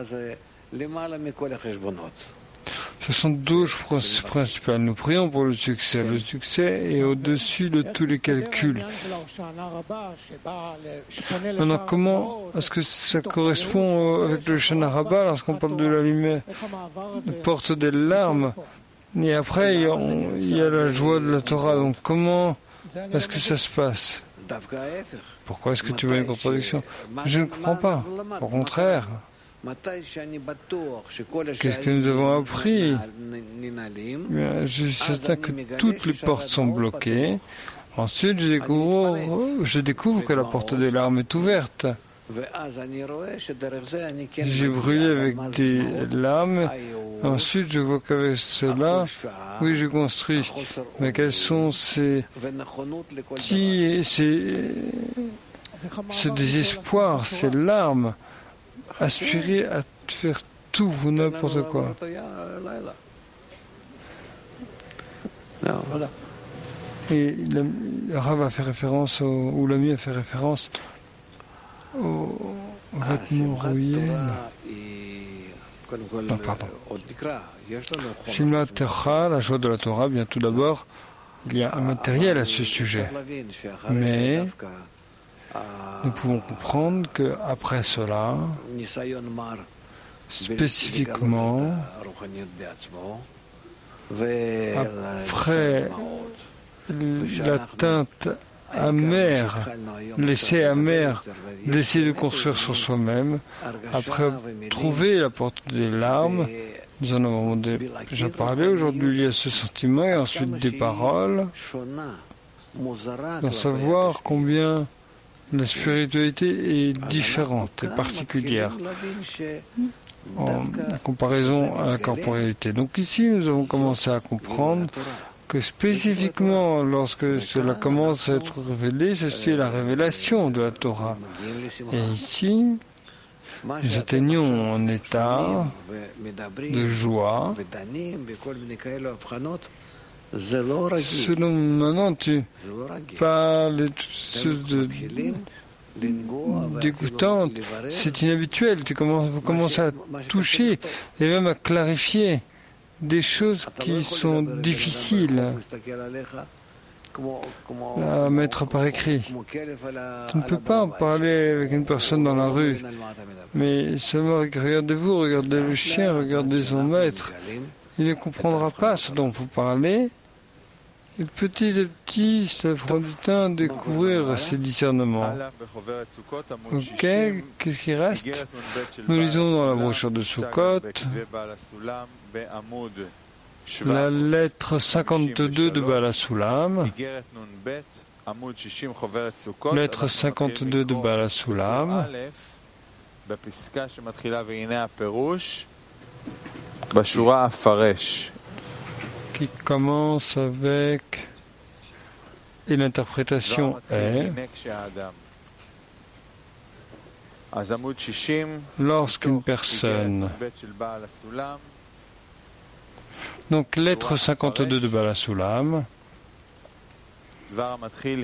Ce sont deux choses principales. Nous prions pour le succès. Le succès est au-dessus de tous les calculs. Maintenant, comment est-ce que ça correspond avec le Shana Rabba lorsqu'on parle de la lumière, de porte des larmes? Et après, il y a la joie de la Torah. Donc, comment est-ce que ça se passe? Pourquoi est-ce que tu vois une contradiction? Je ne comprends pas. Au contraire. Qu'est-ce que nous avons appris? Je suis certain que toutes les portes sont bloquées Ensuite, je découvre que la porte des larmes est ouverte. J'ai brûlé avec des lames. Ensuite, je vois qu'avec cela, oui, je construis. Mais quels sont ce désespoir, ces larmes, aspirer à faire tout ou n'importe quoi. Et le Rav a fait référence, ou l'ami a fait référence aux vêtements rouillés. Non, pardon. Simlat Tercha, la joie de la Torah, bien tout d'abord, il y a un matériel à ce sujet. Mais nous pouvons comprendre qu'après cela, spécifiquement, après l'atteinte amère, l'essai amer d'essayer de construire sur soi-même, après trouver la porte des larmes, nous en avons déjà parlé, aujourd'hui il y a ce sentiment et ensuite des paroles, d'en savoir combien la spiritualité est différente et particulière en comparaison à la corporalité. Donc ici nous avons commencé à comprendre que spécifiquement, lorsque cela commence à être révélé, c'est la révélation de la Torah. Et ici, nous atteignons un état de joie. Selon maintenant, tu parles de choses dégoûtantes, c'est inhabituel. Vous commencez à toucher et même à clarifier des choses qui sont difficiles à mettre par écrit. Tu ne peux pas en parler avec une personne dans la rue, mais seulement regardez-vous, regardez le chien, regardez son maître. Il ne comprendra pas ce dont vous parlez. Et petit à petit, cela prend du temps de découvrir ces discernements. Ok, qu'est-ce qui reste? Nous lisons dans la brochure de Sukkot la lettre 52 de Baal HaSulam. Lettre 52 de Baal HaSulam. Qui commence avec, et l'interprétation est, lorsqu'une personne, donc lettre 52 de Baal HaSulam, Baal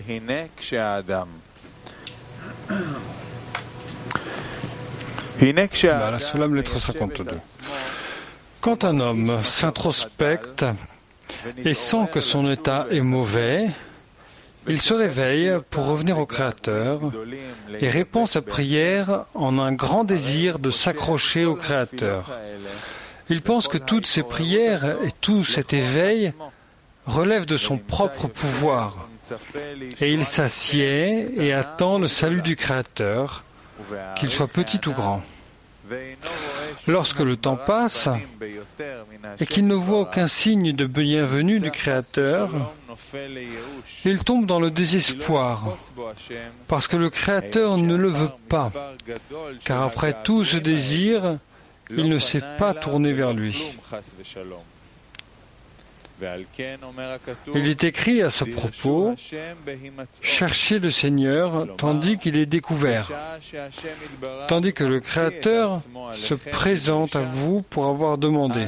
HaSulam, lettre 52. Quand un homme s'introspecte et sent que son état est mauvais, il se réveille pour revenir au Créateur et répond sa prière en un grand désir de s'accrocher au Créateur. Il pense que toutes ces prières et tout cet éveil relèvent de son propre pouvoir et il s'assied et attend le salut du Créateur, qu'il soit petit ou grand. Lorsque le temps passe et qu'il ne voit aucun signe de bienvenue du Créateur, il tombe dans le désespoir parce que le Créateur ne le veut pas, car après tout ce désir, il ne s'est pas tourné vers lui. Il est écrit à ce propos, cherchez le Seigneur tandis qu'il est découvert, tandis que le Créateur se présente à vous pour avoir demandé.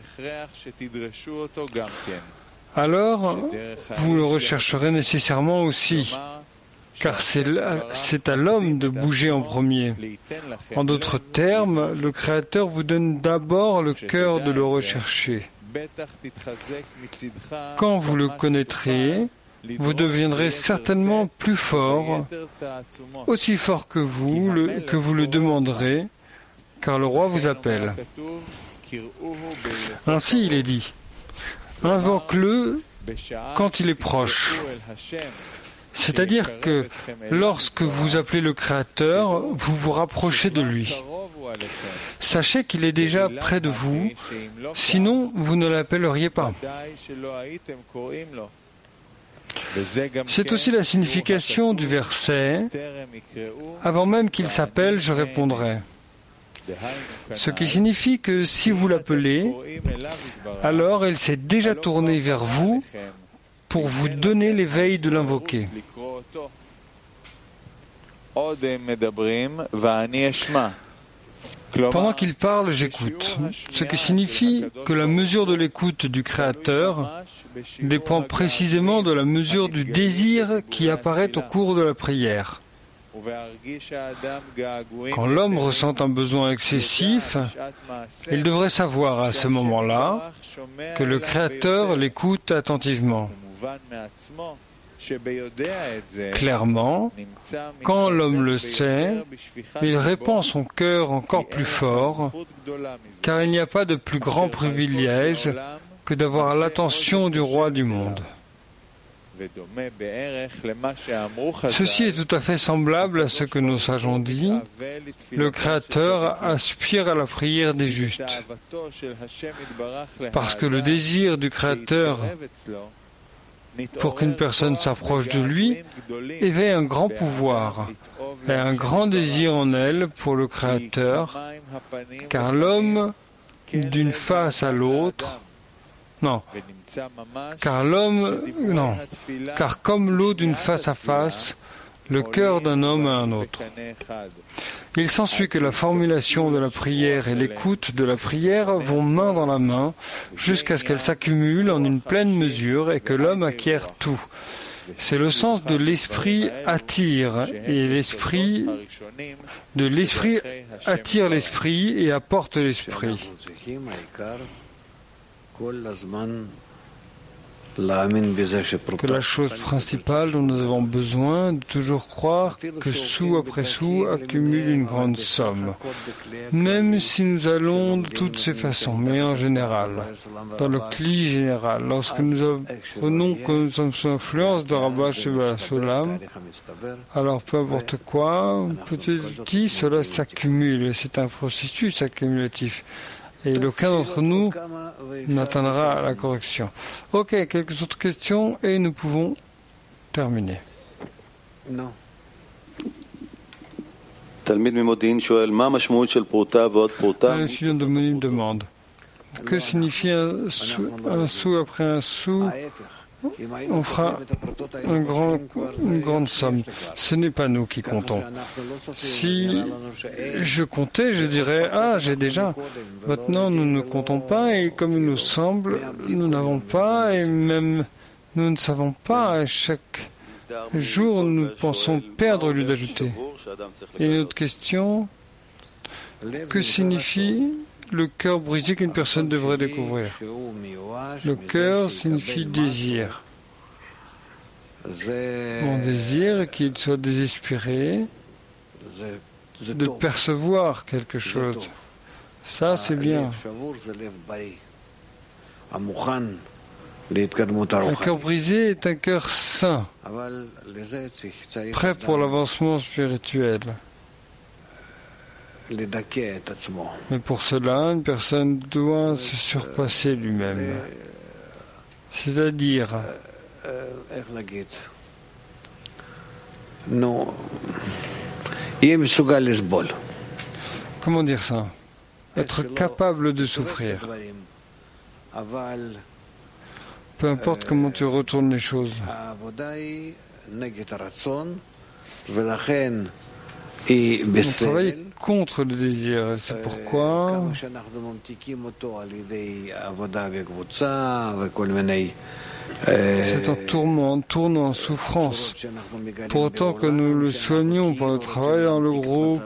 Alors, vous le rechercherez nécessairement aussi, car c'est à l'homme de bouger en premier. En d'autres termes, le Créateur vous donne d'abord le cœur de le rechercher. Quand vous le connaîtrez, vous deviendrez certainement plus fort, aussi fort que vous le demanderez, car le roi vous appelle. Ainsi il est dit, invoque-le quand il est proche. C'est-à-dire que lorsque vous appelez le Créateur, vous vous rapprochez de lui. Sachez qu'il est déjà près de vous, sinon vous ne l'appelleriez pas. C'est aussi la signification du verset « Avant même qu'il s'appelle, je répondrai ». Ce qui signifie que si vous l'appelez, alors il s'est déjà tourné vers vous pour vous donner l'éveil de l'invoquer. Pendant qu'il parle, j'écoute, ce qui signifie que la mesure de l'écoute du Créateur dépend précisément de la mesure du désir qui apparaît au cours de la prière. Quand l'homme ressent un besoin excessif, il devrait savoir à ce moment-là que le Créateur l'écoute attentivement. Clairement, quand l'homme le sait, il répand son cœur encore plus fort, car il n'y a pas de plus grand privilège que d'avoir l'attention du roi du monde. Ceci est tout à fait semblable à ce que nos sages ont dit. Le Créateur aspire à la prière des justes, parce que le désir du Créateur pour qu'une personne s'approche de lui éveille un grand pouvoir et un grand désir en elle pour le Créateur, car l'homme d'une face à l'autre, car comme l'eau d'une face à face, le cœur d'un homme à un autre. Il s'ensuit que la formulation de la prière et l'écoute de la prière vont main dans la main jusqu'à ce qu'elles s'accumulent en une pleine mesure et que l'homme acquiert tout. C'est le sens de l'esprit attire, et l'esprit attire l'esprit et apporte l'esprit. Que la chose principale dont nous avons besoin, de toujours croire que sou après sou accumule une grande somme. Même si nous allons de toutes ces façons, mais en général, dans le cli général, lorsque nous apprenons que nous sommes sous l'influence de Rabba Sheva Solam, alors peu importe quoi, petit à petit, cela s'accumule. C'est un processus accumulatif. Et aucun d'entre nous n'atteindra la correction. Ok, quelques autres questions et nous pouvons terminer. Non. Un étudiant de Monim demande que signifie un sou après un sou? On fera une grande somme. Ce n'est pas nous qui comptons. Si je comptais, je dirais, j'ai déjà. Maintenant, nous ne comptons pas et comme il nous semble, nous n'avons pas et même nous ne savons pas. Et chaque jour, nous pensons perdre au lieu d'ajouter. Et une autre question, que signifie le cœur brisé qu'une personne devrait découvrir? Le cœur signifie désir. Mon désir est qu'il soit désespéré de percevoir quelque chose. Ça, c'est bien. Un cœur brisé est un cœur sain, prêt pour l'avancement spirituel. Mais pour cela, une personne doit se surpasser lui-même. C'est-à-dire, comment dire ça? Être capable de souffrir. Peu importe comment tu retournes les choses. On travaille contre le désir, c'est pourquoi c'est un tournant en souffrance. Pour autant que nous le soignons par le travail dans le groupe,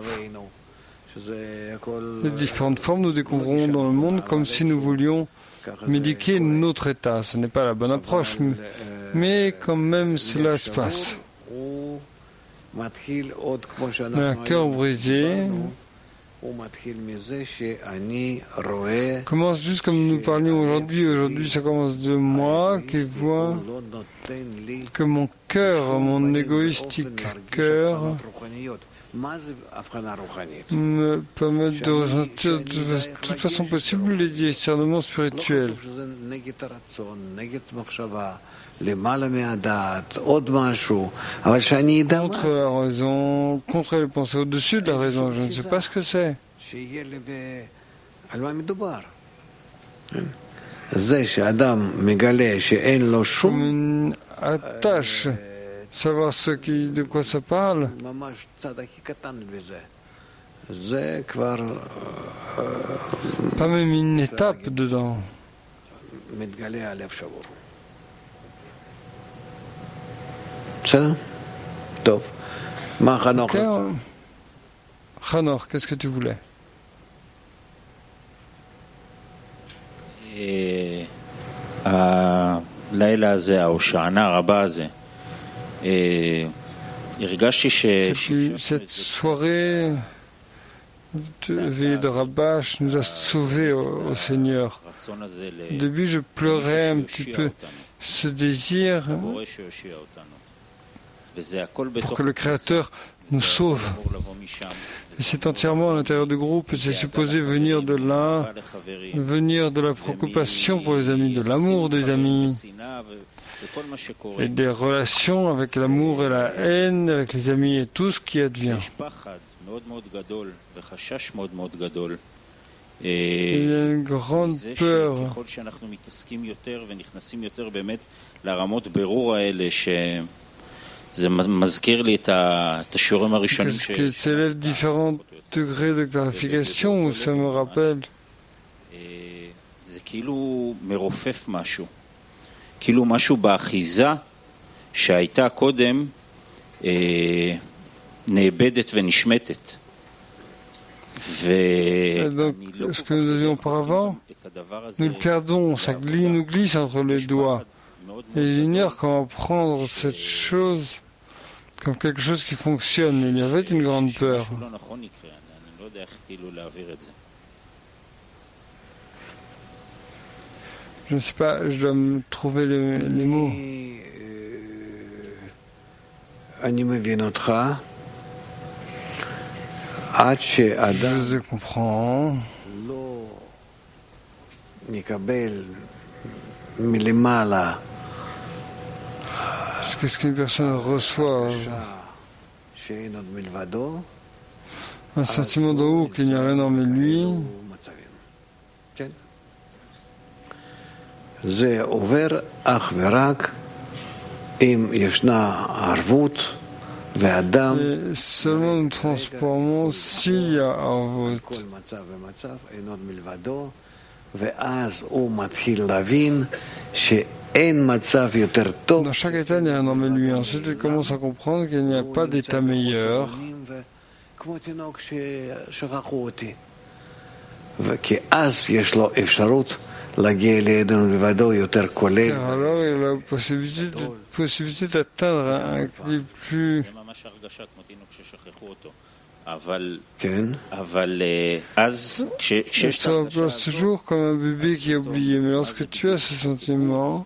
les différentes formes nous découvrons dans le monde comme si nous voulions médiquer notre état. Ce n'est pas la bonne approche, mais quand même cela se passe. Mais un cœur brisé commence juste comme nous parlions aujourd'hui. Aujourd'hui, ça commence de moi qui vois que mon cœur, mon égoïstique cœur, me permettent de ressentir de toute façon possible les discernements spirituels. Contre la raison, contre les pensées au-dessus de la raison, je ne sais pas ce que c'est. Comme une attache, savoir de quoi ça parle. Pas même une étape dedans. Hanor, qu'est-ce que tu voulais? הלילה הזה, ההושענא הרבה הזה, הרגשתי cette soirée de veille de Rabash nous a sauvés au Seigneur. Au début, je pleurais un petit peu ce désir pour que le Créateur nous sauve. Et c'est entièrement à l'intérieur du groupe, et c'est supposé venir de là, venir de la préoccupation pour les amis, de l'amour des amis, et des relations avec l'amour et la haine, avec les amis et tout ce qui advient. Et il y a une grande peur. Parce que c'est différents degrés de clarification où ça me rappelle. כאילו משהו באחיזה שהייתה קודם נאבדת ונשמטת. Donc, ce que nous avions auparavant, nous le perdons, ça nous glisse entre les doigts. Et j'ignore comment prendre cette chose comme quelque chose qui fonctionne. Il y avait une grande peur. Je ne sais pas, je dois me trouver les mots. Je comprends. Qu'est-ce qu'une personne reçoit? Un sentiment de haut qu'il n'y a rien hormis lui. Et seulement nous transformons s'il y a arvut. Dans chaque état, il y a un homme et lui. Ensuite, il commence à comprendre qu'il n'y a pas d'état meilleur. Car alors, il a la possibilité d'atteindre un équilibre plus. Ça place toujours comme un bébé qui a oublié. Mais lorsque tu as ce sentiment,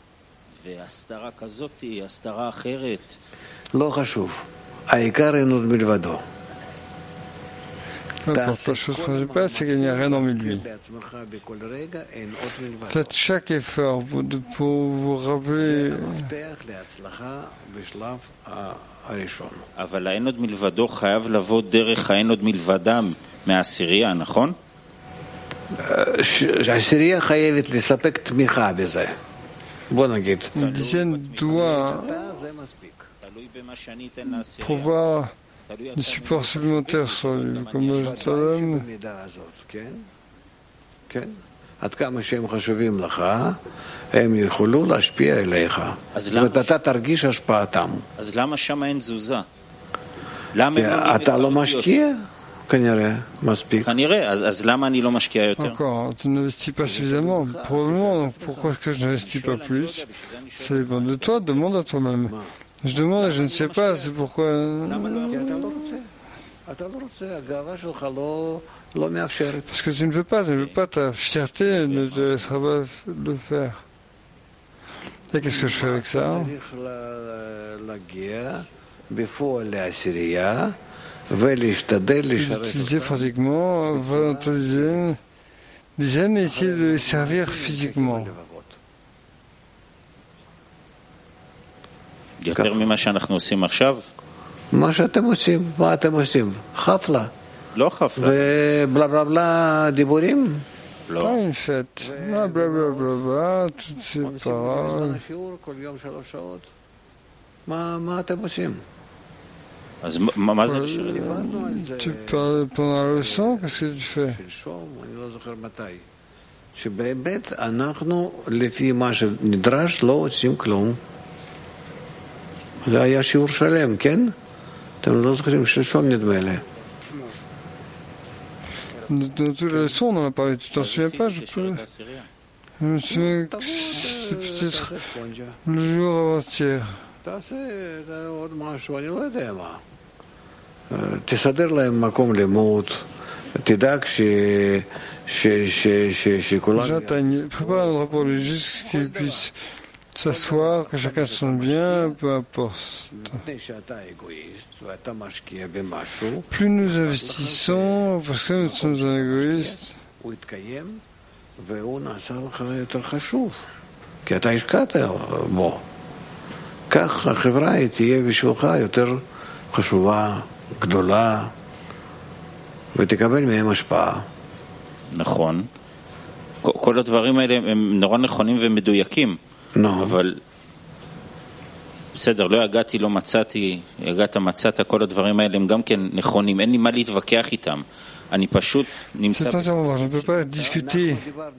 n'importe, la chose principale, c'est qu'il n'y a rien en lui. Faites chaque effort pour vous rappeler. אבל האין עוד מלבדו חייב לבוא דרך האין עוד מלבדם מהעשירייה, נכון? העשירייה חייבת לספק תמיכה בזה. בוא נגיד. Dizaine doit pouvoir des supports supplémentaires sur lui, comme je te donne. עד כמה שהם חשובים לך, הם יכולו להשפיע אליך. זאת אומרת, אתה תרגיש השפעתם. אז למה שם אין תזוזה? אתה לא משקיע? כנראה, מספיק. כנראה, אז למה אני לא משקיע יותר? Encore, tu n'investis pas suffisamment. Probablement, donc pourquoi est-ce que je n'investis pas plus? Ça dépend de toi, demande à toi-même. Je demande et je ne sais pas, c'est pourquoi... Parce que tu ne veux pas, ta fierté ne te laissera pas le faire. Et qu'est-ce que je fais avec ça? l'utiliser pratiquement, volontarisé. Deuxième, essayer de les servir physiquement. יותר ממה שאנחנו עושים עכשיו? מה שאתם עושים, מה אתם עושים? חפלה. לא חפלה. ובלה בלה בלה דיבורים? לא. Pas une fête. Blablabla, toutes ces paroles. כל יום 3 שעות. מה אתם עושים? אז מה זה לשרת? Tu parles pendant la leçon, qu'est-ce que tu fais? שלשום, אני לא זוכר מתי. שבאמת אנחנו, לפי מה שנדרש, לא עושים כלום. זה היה שיעור שלם, כן? אתם לא זוכרים, שלשום נדמה לי. Dans toutes les leçons, on en a parlé. Tu t'en souviens pas? Je peux. Je me souviens que c'est peut-être le jour avant-hier. תעשה עוד משהו, אני לא יודע מה. תסדר להם מקום לימוד, תדאג שכולם... J'attends, prépare un endroit pour lui, juste qu'il puisse s'asseoir, que chacun se sente bien, peu importe. Plus nous investissons, parce que nous sommes un égoïste, והוא נעשה לך יותר חשוב, כי אתה השקעת בו. כך החברה תהיה בשבילך יותר חשובה, גדולה, ותקבל מהם השפעה. נכון. כל הדברים האלה הם נורא נכונים ומדויקים. אבל בסדר, לא הגעתי, לא מצאתי, הגעת, מצאת, כל הדברים האלה הם גם כן נכונים, אין לי מה להתווכח איתם. אני פשוט נמצא... Je ne peux pas discuter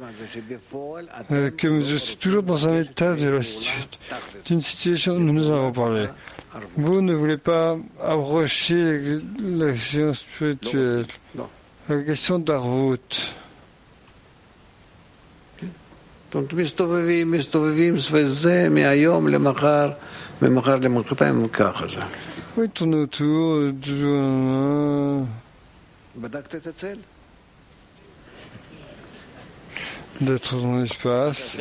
que je suis toujours dans un état d'une situation, nous nous en avons parlé. Vous ne voulez pas approcher l'action spirituelle, la question d'Arvout. Donc, מסתובבים סביב זה מהיום למחר, ממחר למחרתיים, ככה זה. Oui, tourne autour, toujours... בדקת את הצל? d'être dans l'espace.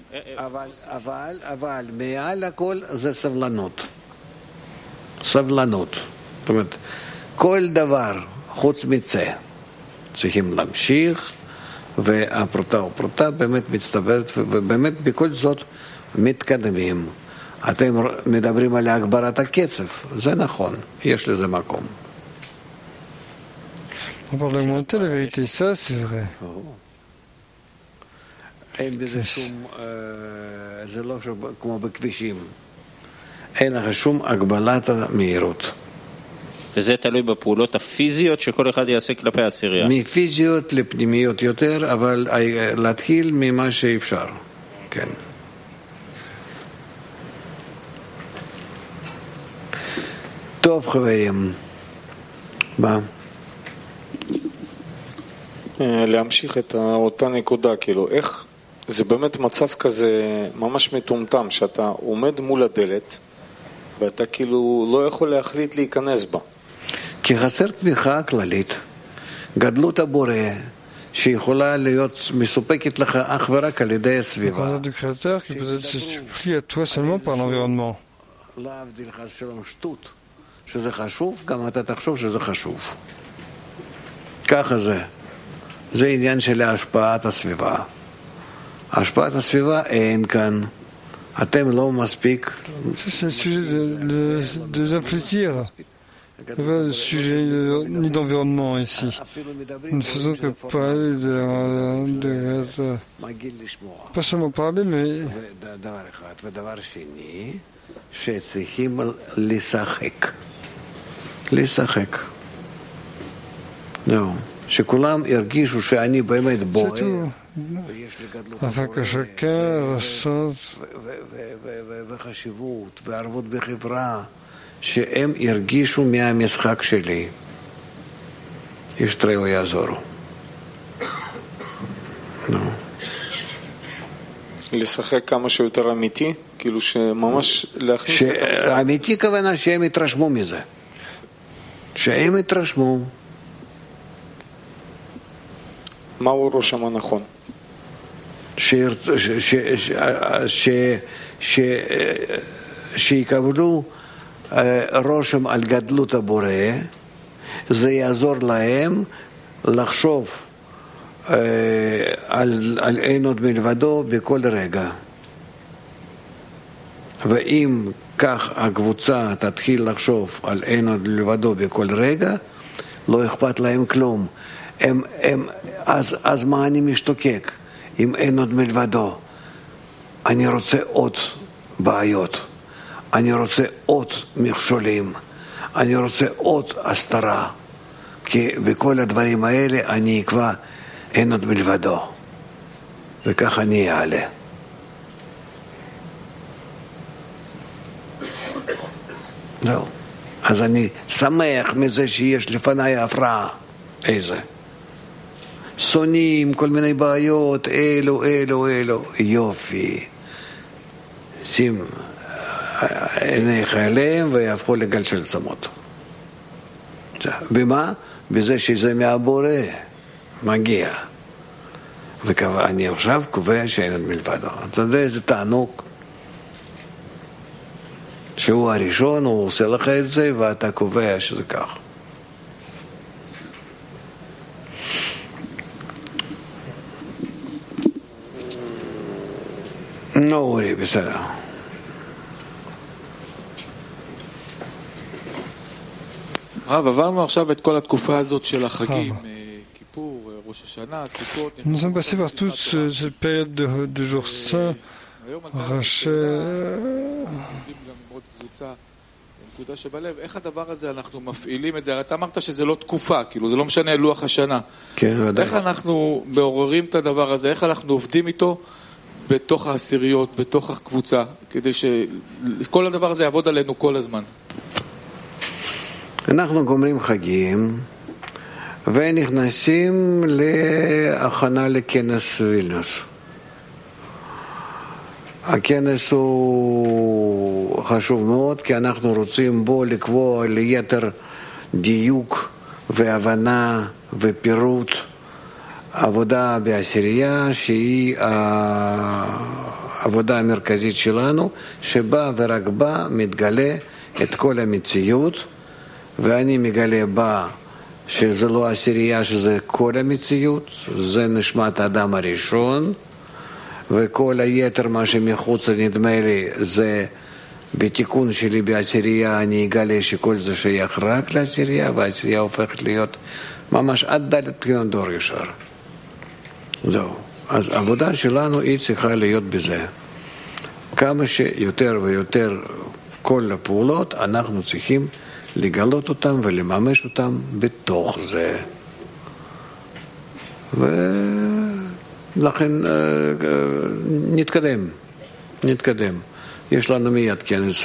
אבל מעל הכל זה סבלנות. סבלנות. זאת אומרת, כל דבר חוץ מצה צריכים להמשיך, והפרוטה או פרוטה באמת מצטברת, ובאמת בכל זאת מתקדמים. אתם מדברים על הגברת הקצב, זה נכון, יש לזה מקום. On parle d'augmenter la vérité, ça c'est vrai. אין בזה שום, זה לא כמו בכבישים. אין לך שום הגבלת המהירות. וזה תלוי בפעולות הפיזיות שכל אחד יעשה כלפי העשירייה. מפיזיות לפנימיות יותר, אבל להתחיל ממה שאפשר. כן. טוב חברים. מה? להמשיך את אותה נקודה, כאילו, איך זה באמת מצב כזה ממש מטומטם, שאתה עומד מול הדלת ואתה כאילו לא יכול להחליט להיכנס בה. כי חסר תמיכה כללית, גדלות הבורא שיכולה להיות מסופקת לך אך ורק על ידי הסביבה. להבדיל חס שלום שטות, שזה חשוב, גם אתה תחשוב שזה חשוב. ככה זה. זה עניין של השפעת הסביבה. השפעת הסביבה אין כאן. אתם לא מספיק. C'est le sujet des infléchir. C'est pas le sujet ni d'environnement ici. Nous ne faisons que parler de pas seulement parler, mais ודבר שני, שצריכים לשחק. לשחק. זהו. שכולם ירגישו שאני באמת בוער. afin que chacun ressente וחשיבות וערבות בחברה, שהם ירגישו מהמשחק שלי. ישתראו יעזורו. לשחק כמה שיותר אמיתי, כאילו שממש להכניס את המושג. אמיתי כוונה שהם יתרשמו מזה. שהם יתרשמו. מהו רושם הנכון? שיקבלו רושם על גדלות הבורא, זה יעזור להם לחשוב על אין עוד מלבדו בכל רגע. ואם כך הקבוצה תתחיל לחשוב על אין עוד מלבדו בכל רגע, לא אכפת להם כלום. אז מה אני משתוקק? אם אין עוד מלבדו, אני רוצה עוד בעיות, אני רוצה עוד מכשולים, אני רוצה עוד הסתרה, כי בכל הדברים האלה אני אקבע אין עוד מלבדו, וכך אני אעלה. לא. אז אני שמח מזה שיש לפניי הפרעה. איזה? שונאים כל מיני בעיות, אלו, יופי. שים עיניך אליהם ויהפכו לגל של צמות. במה? בזה שזה מהבורא מגיע. ואני עכשיו קובע שאין עוד מלבדו. אתה יודע איזה תענוג? שהוא הראשון, הוא עושה לך את זה ואתה קובע שזה כך. אורי, בסדר. הרב, עברנו עכשיו את כל התקופה הזאת של החגים, כיפור, ראש השנה, סוכות. Nous sommes passés par toute cette période de jours saints, נקודה שבלב, איך הדבר הזה אנחנו מפעילים את זה? הרי אתה אמרת שזה לא תקופה, כאילו זה לא משנה לוח השנה. כן, ודאי. איך אנחנו מעוררים את הדבר הזה? איך אנחנו עובדים איתו בתוך העשיריות, בתוך הקבוצה, כדי שכל הדבר הזה יעבוד עלינו כל הזמן? אנחנו גומרים חגים ונכנסים להכנה לכנס וילנוס. הכנס הוא חשוב מאוד, כי אנחנו רוצים בו לקבוע ליתר דיוק והבנה ופירוט עבודה בעשירייה, שהיא העבודה המרכזית שלנו, שבה ורק בה מתגלה את כל המציאות, ואני מגלה בה שזה לא עשירייה, שזה כל המציאות, זה נשמת האדם הראשון, וכל היתר מה שמחוץ נדמה לי זה בתיקון שלי בעשירייה, אני אגלה שכל זה שייך רק לעשירייה, והעשירייה הופכת להיות ממש עד דלת בחינת דור ישר. זהו. אז העבודה שלנו היא צריכה להיות בזה. כמה שיותר ויותר כל הפעולות אנחנו צריכים לגלות אותם ולממש אותם בתוך זה. ולכן נתקדם. יש לנו מיד כנס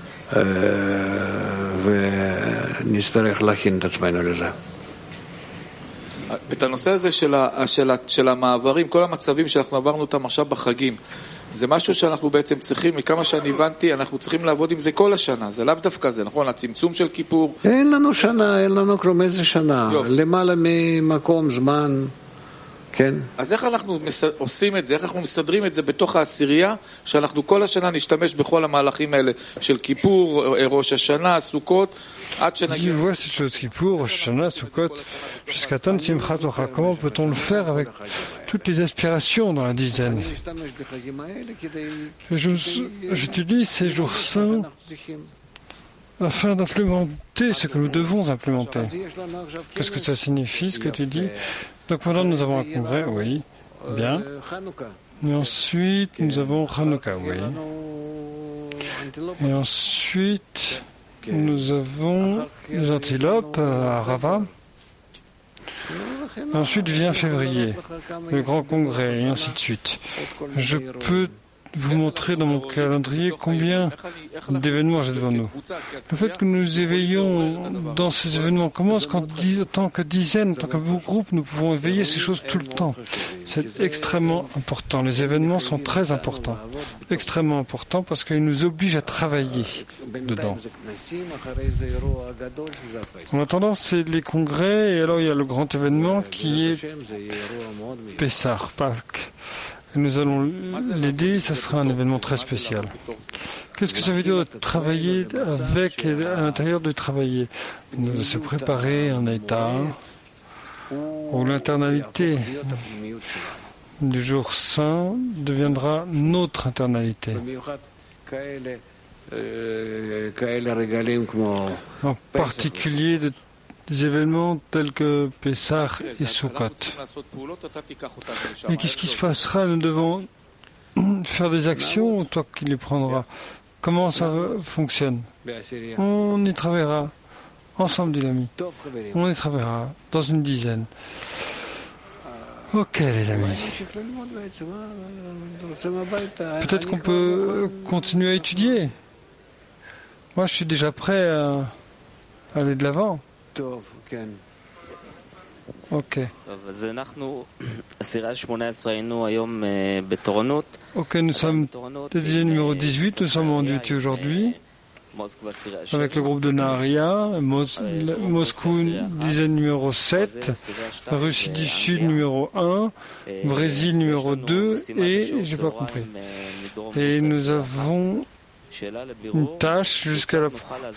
ונצטרך להכין את עצמנו לזה. את הנושא הזה של המעברים, כל המצבים שאנחנו עברנו אותם עכשיו בחגים, זה משהו שאנחנו בעצם צריכים, מכמה שאני הבנתי, אנחנו צריכים לעבוד עם זה כל השנה, זה לאו דווקא זה, נכון? הצמצום של כיפור. אין לנו שנה, אין לנו כלום איזה שנה, למעלה ממקום, זמן, כן. אז איך אנחנו עושים את זה, איך אנחנו מסדרים את זה בתוך העשירייה, שאנחנו כל השנה נשתמש בכל המהלכים האלה של כיפור, ראש השנה, סוכות, עד שנגיע... Je vois cette chose Kippour, Rosh Hashanah, Sukkot, jusqu'à Ton Simchat Torah. Comment peut-on le faire avec toutes les aspirations dans la dizaine? J'utilise ces jours saints afin d'implémenter ce que nous devons implémenter. Qu'est-ce que ça signifie, ce que tu dis? Donc maintenant nous avons un congrès, oui, bien. Et ensuite nous avons Hanouka, oui. Et ensuite nous avons les antilopes à Rava. Et ensuite vient février, le grand congrès, et ainsi de suite. Je peux vous montrer dans mon calendrier combien d'événements j'ai devant nous. Le fait que nous éveillons dans ces événements, comment est-ce qu'en tant que dizaine, en tant que groupe, nous pouvons éveiller ces choses tout le temps? C'est extrêmement important. Les événements sont très importants. Extrêmement importants parce qu'ils nous obligent à travailler dedans. En attendant, c'est les congrès, et alors il y a le grand événement qui est Pessah, Pâques. Et nous allons l'aider, ça sera un événement très spécial. Qu'est-ce que ça veut dire de travailler avec et à l'intérieur de travailler? De se préparer un état où l'internalité du jour saint deviendra notre internalité. En particulier des événements tels que Pessah et Sukkot. Et qu'est-ce qui se passera? Nous devons faire des actions ou toi qui les prendras? Comment ça fonctionne? On y travaillera ensemble, dit l'ami. On y travaillera dans une dizaine. Ok, les amis. Peut-être qu'on peut continuer à étudier. Moi, je suis déjà prêt à aller de l'avant. Ok. Ok, nous sommes dizaine numéro 18, nous sommes en duty aujourd'hui. Avec le groupe de Naharia, Moscou, dizaine numéro 7, Russie du Sud numéro 1, Brésil numéro 2, et j'ai pas compris. Et nous avons une tâche jusqu'à la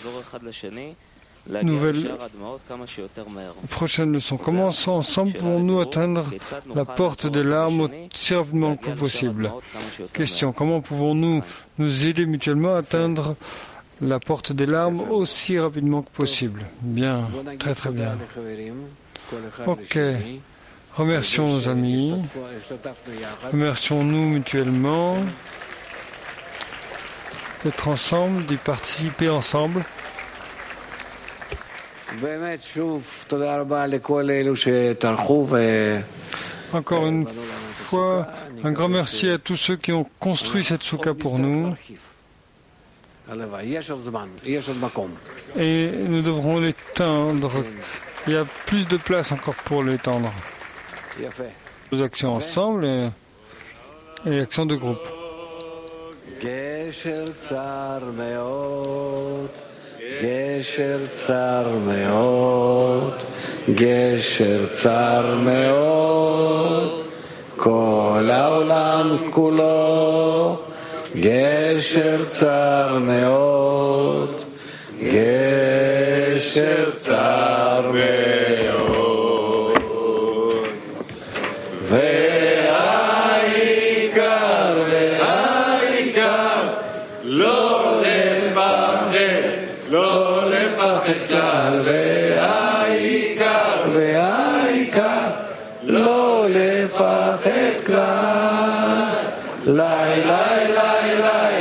prochaine leçon. Comment ensemble pouvons-nous atteindre la porte des larmes aussi rapidement que possible? Question, comment pouvons-nous nous aider mutuellement à atteindre la porte des larmes aussi rapidement que possible? Bien, très très bien. Ok. Remercions nos amis. Remercions-nous mutuellement d'être ensemble, d'y participer ensemble. Encore une fois, un grand merci à tous ceux qui ont construit cette soukha pour nous. Et nous devrons l'étendre. Il y a plus de place encore pour l'étendre. Nos actions ensemble et actions de groupe. גשר צר מאוד, גשר צר מאוד, כל העולם כולו, גשר צר מאוד, גשר צר מאוד, והעיקר לא לפחד, לא לפחד כלל, והעיקר לא לפחד כלל. לי לי לי לי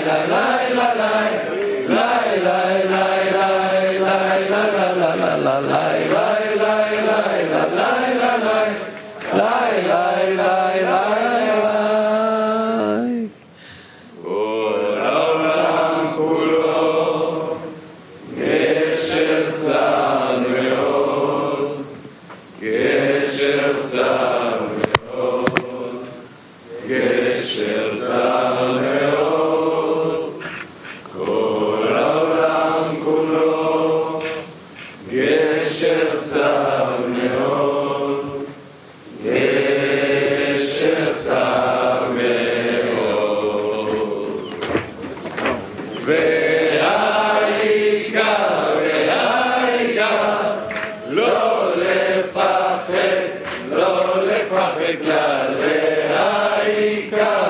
לא לפחד כלל, והעיקר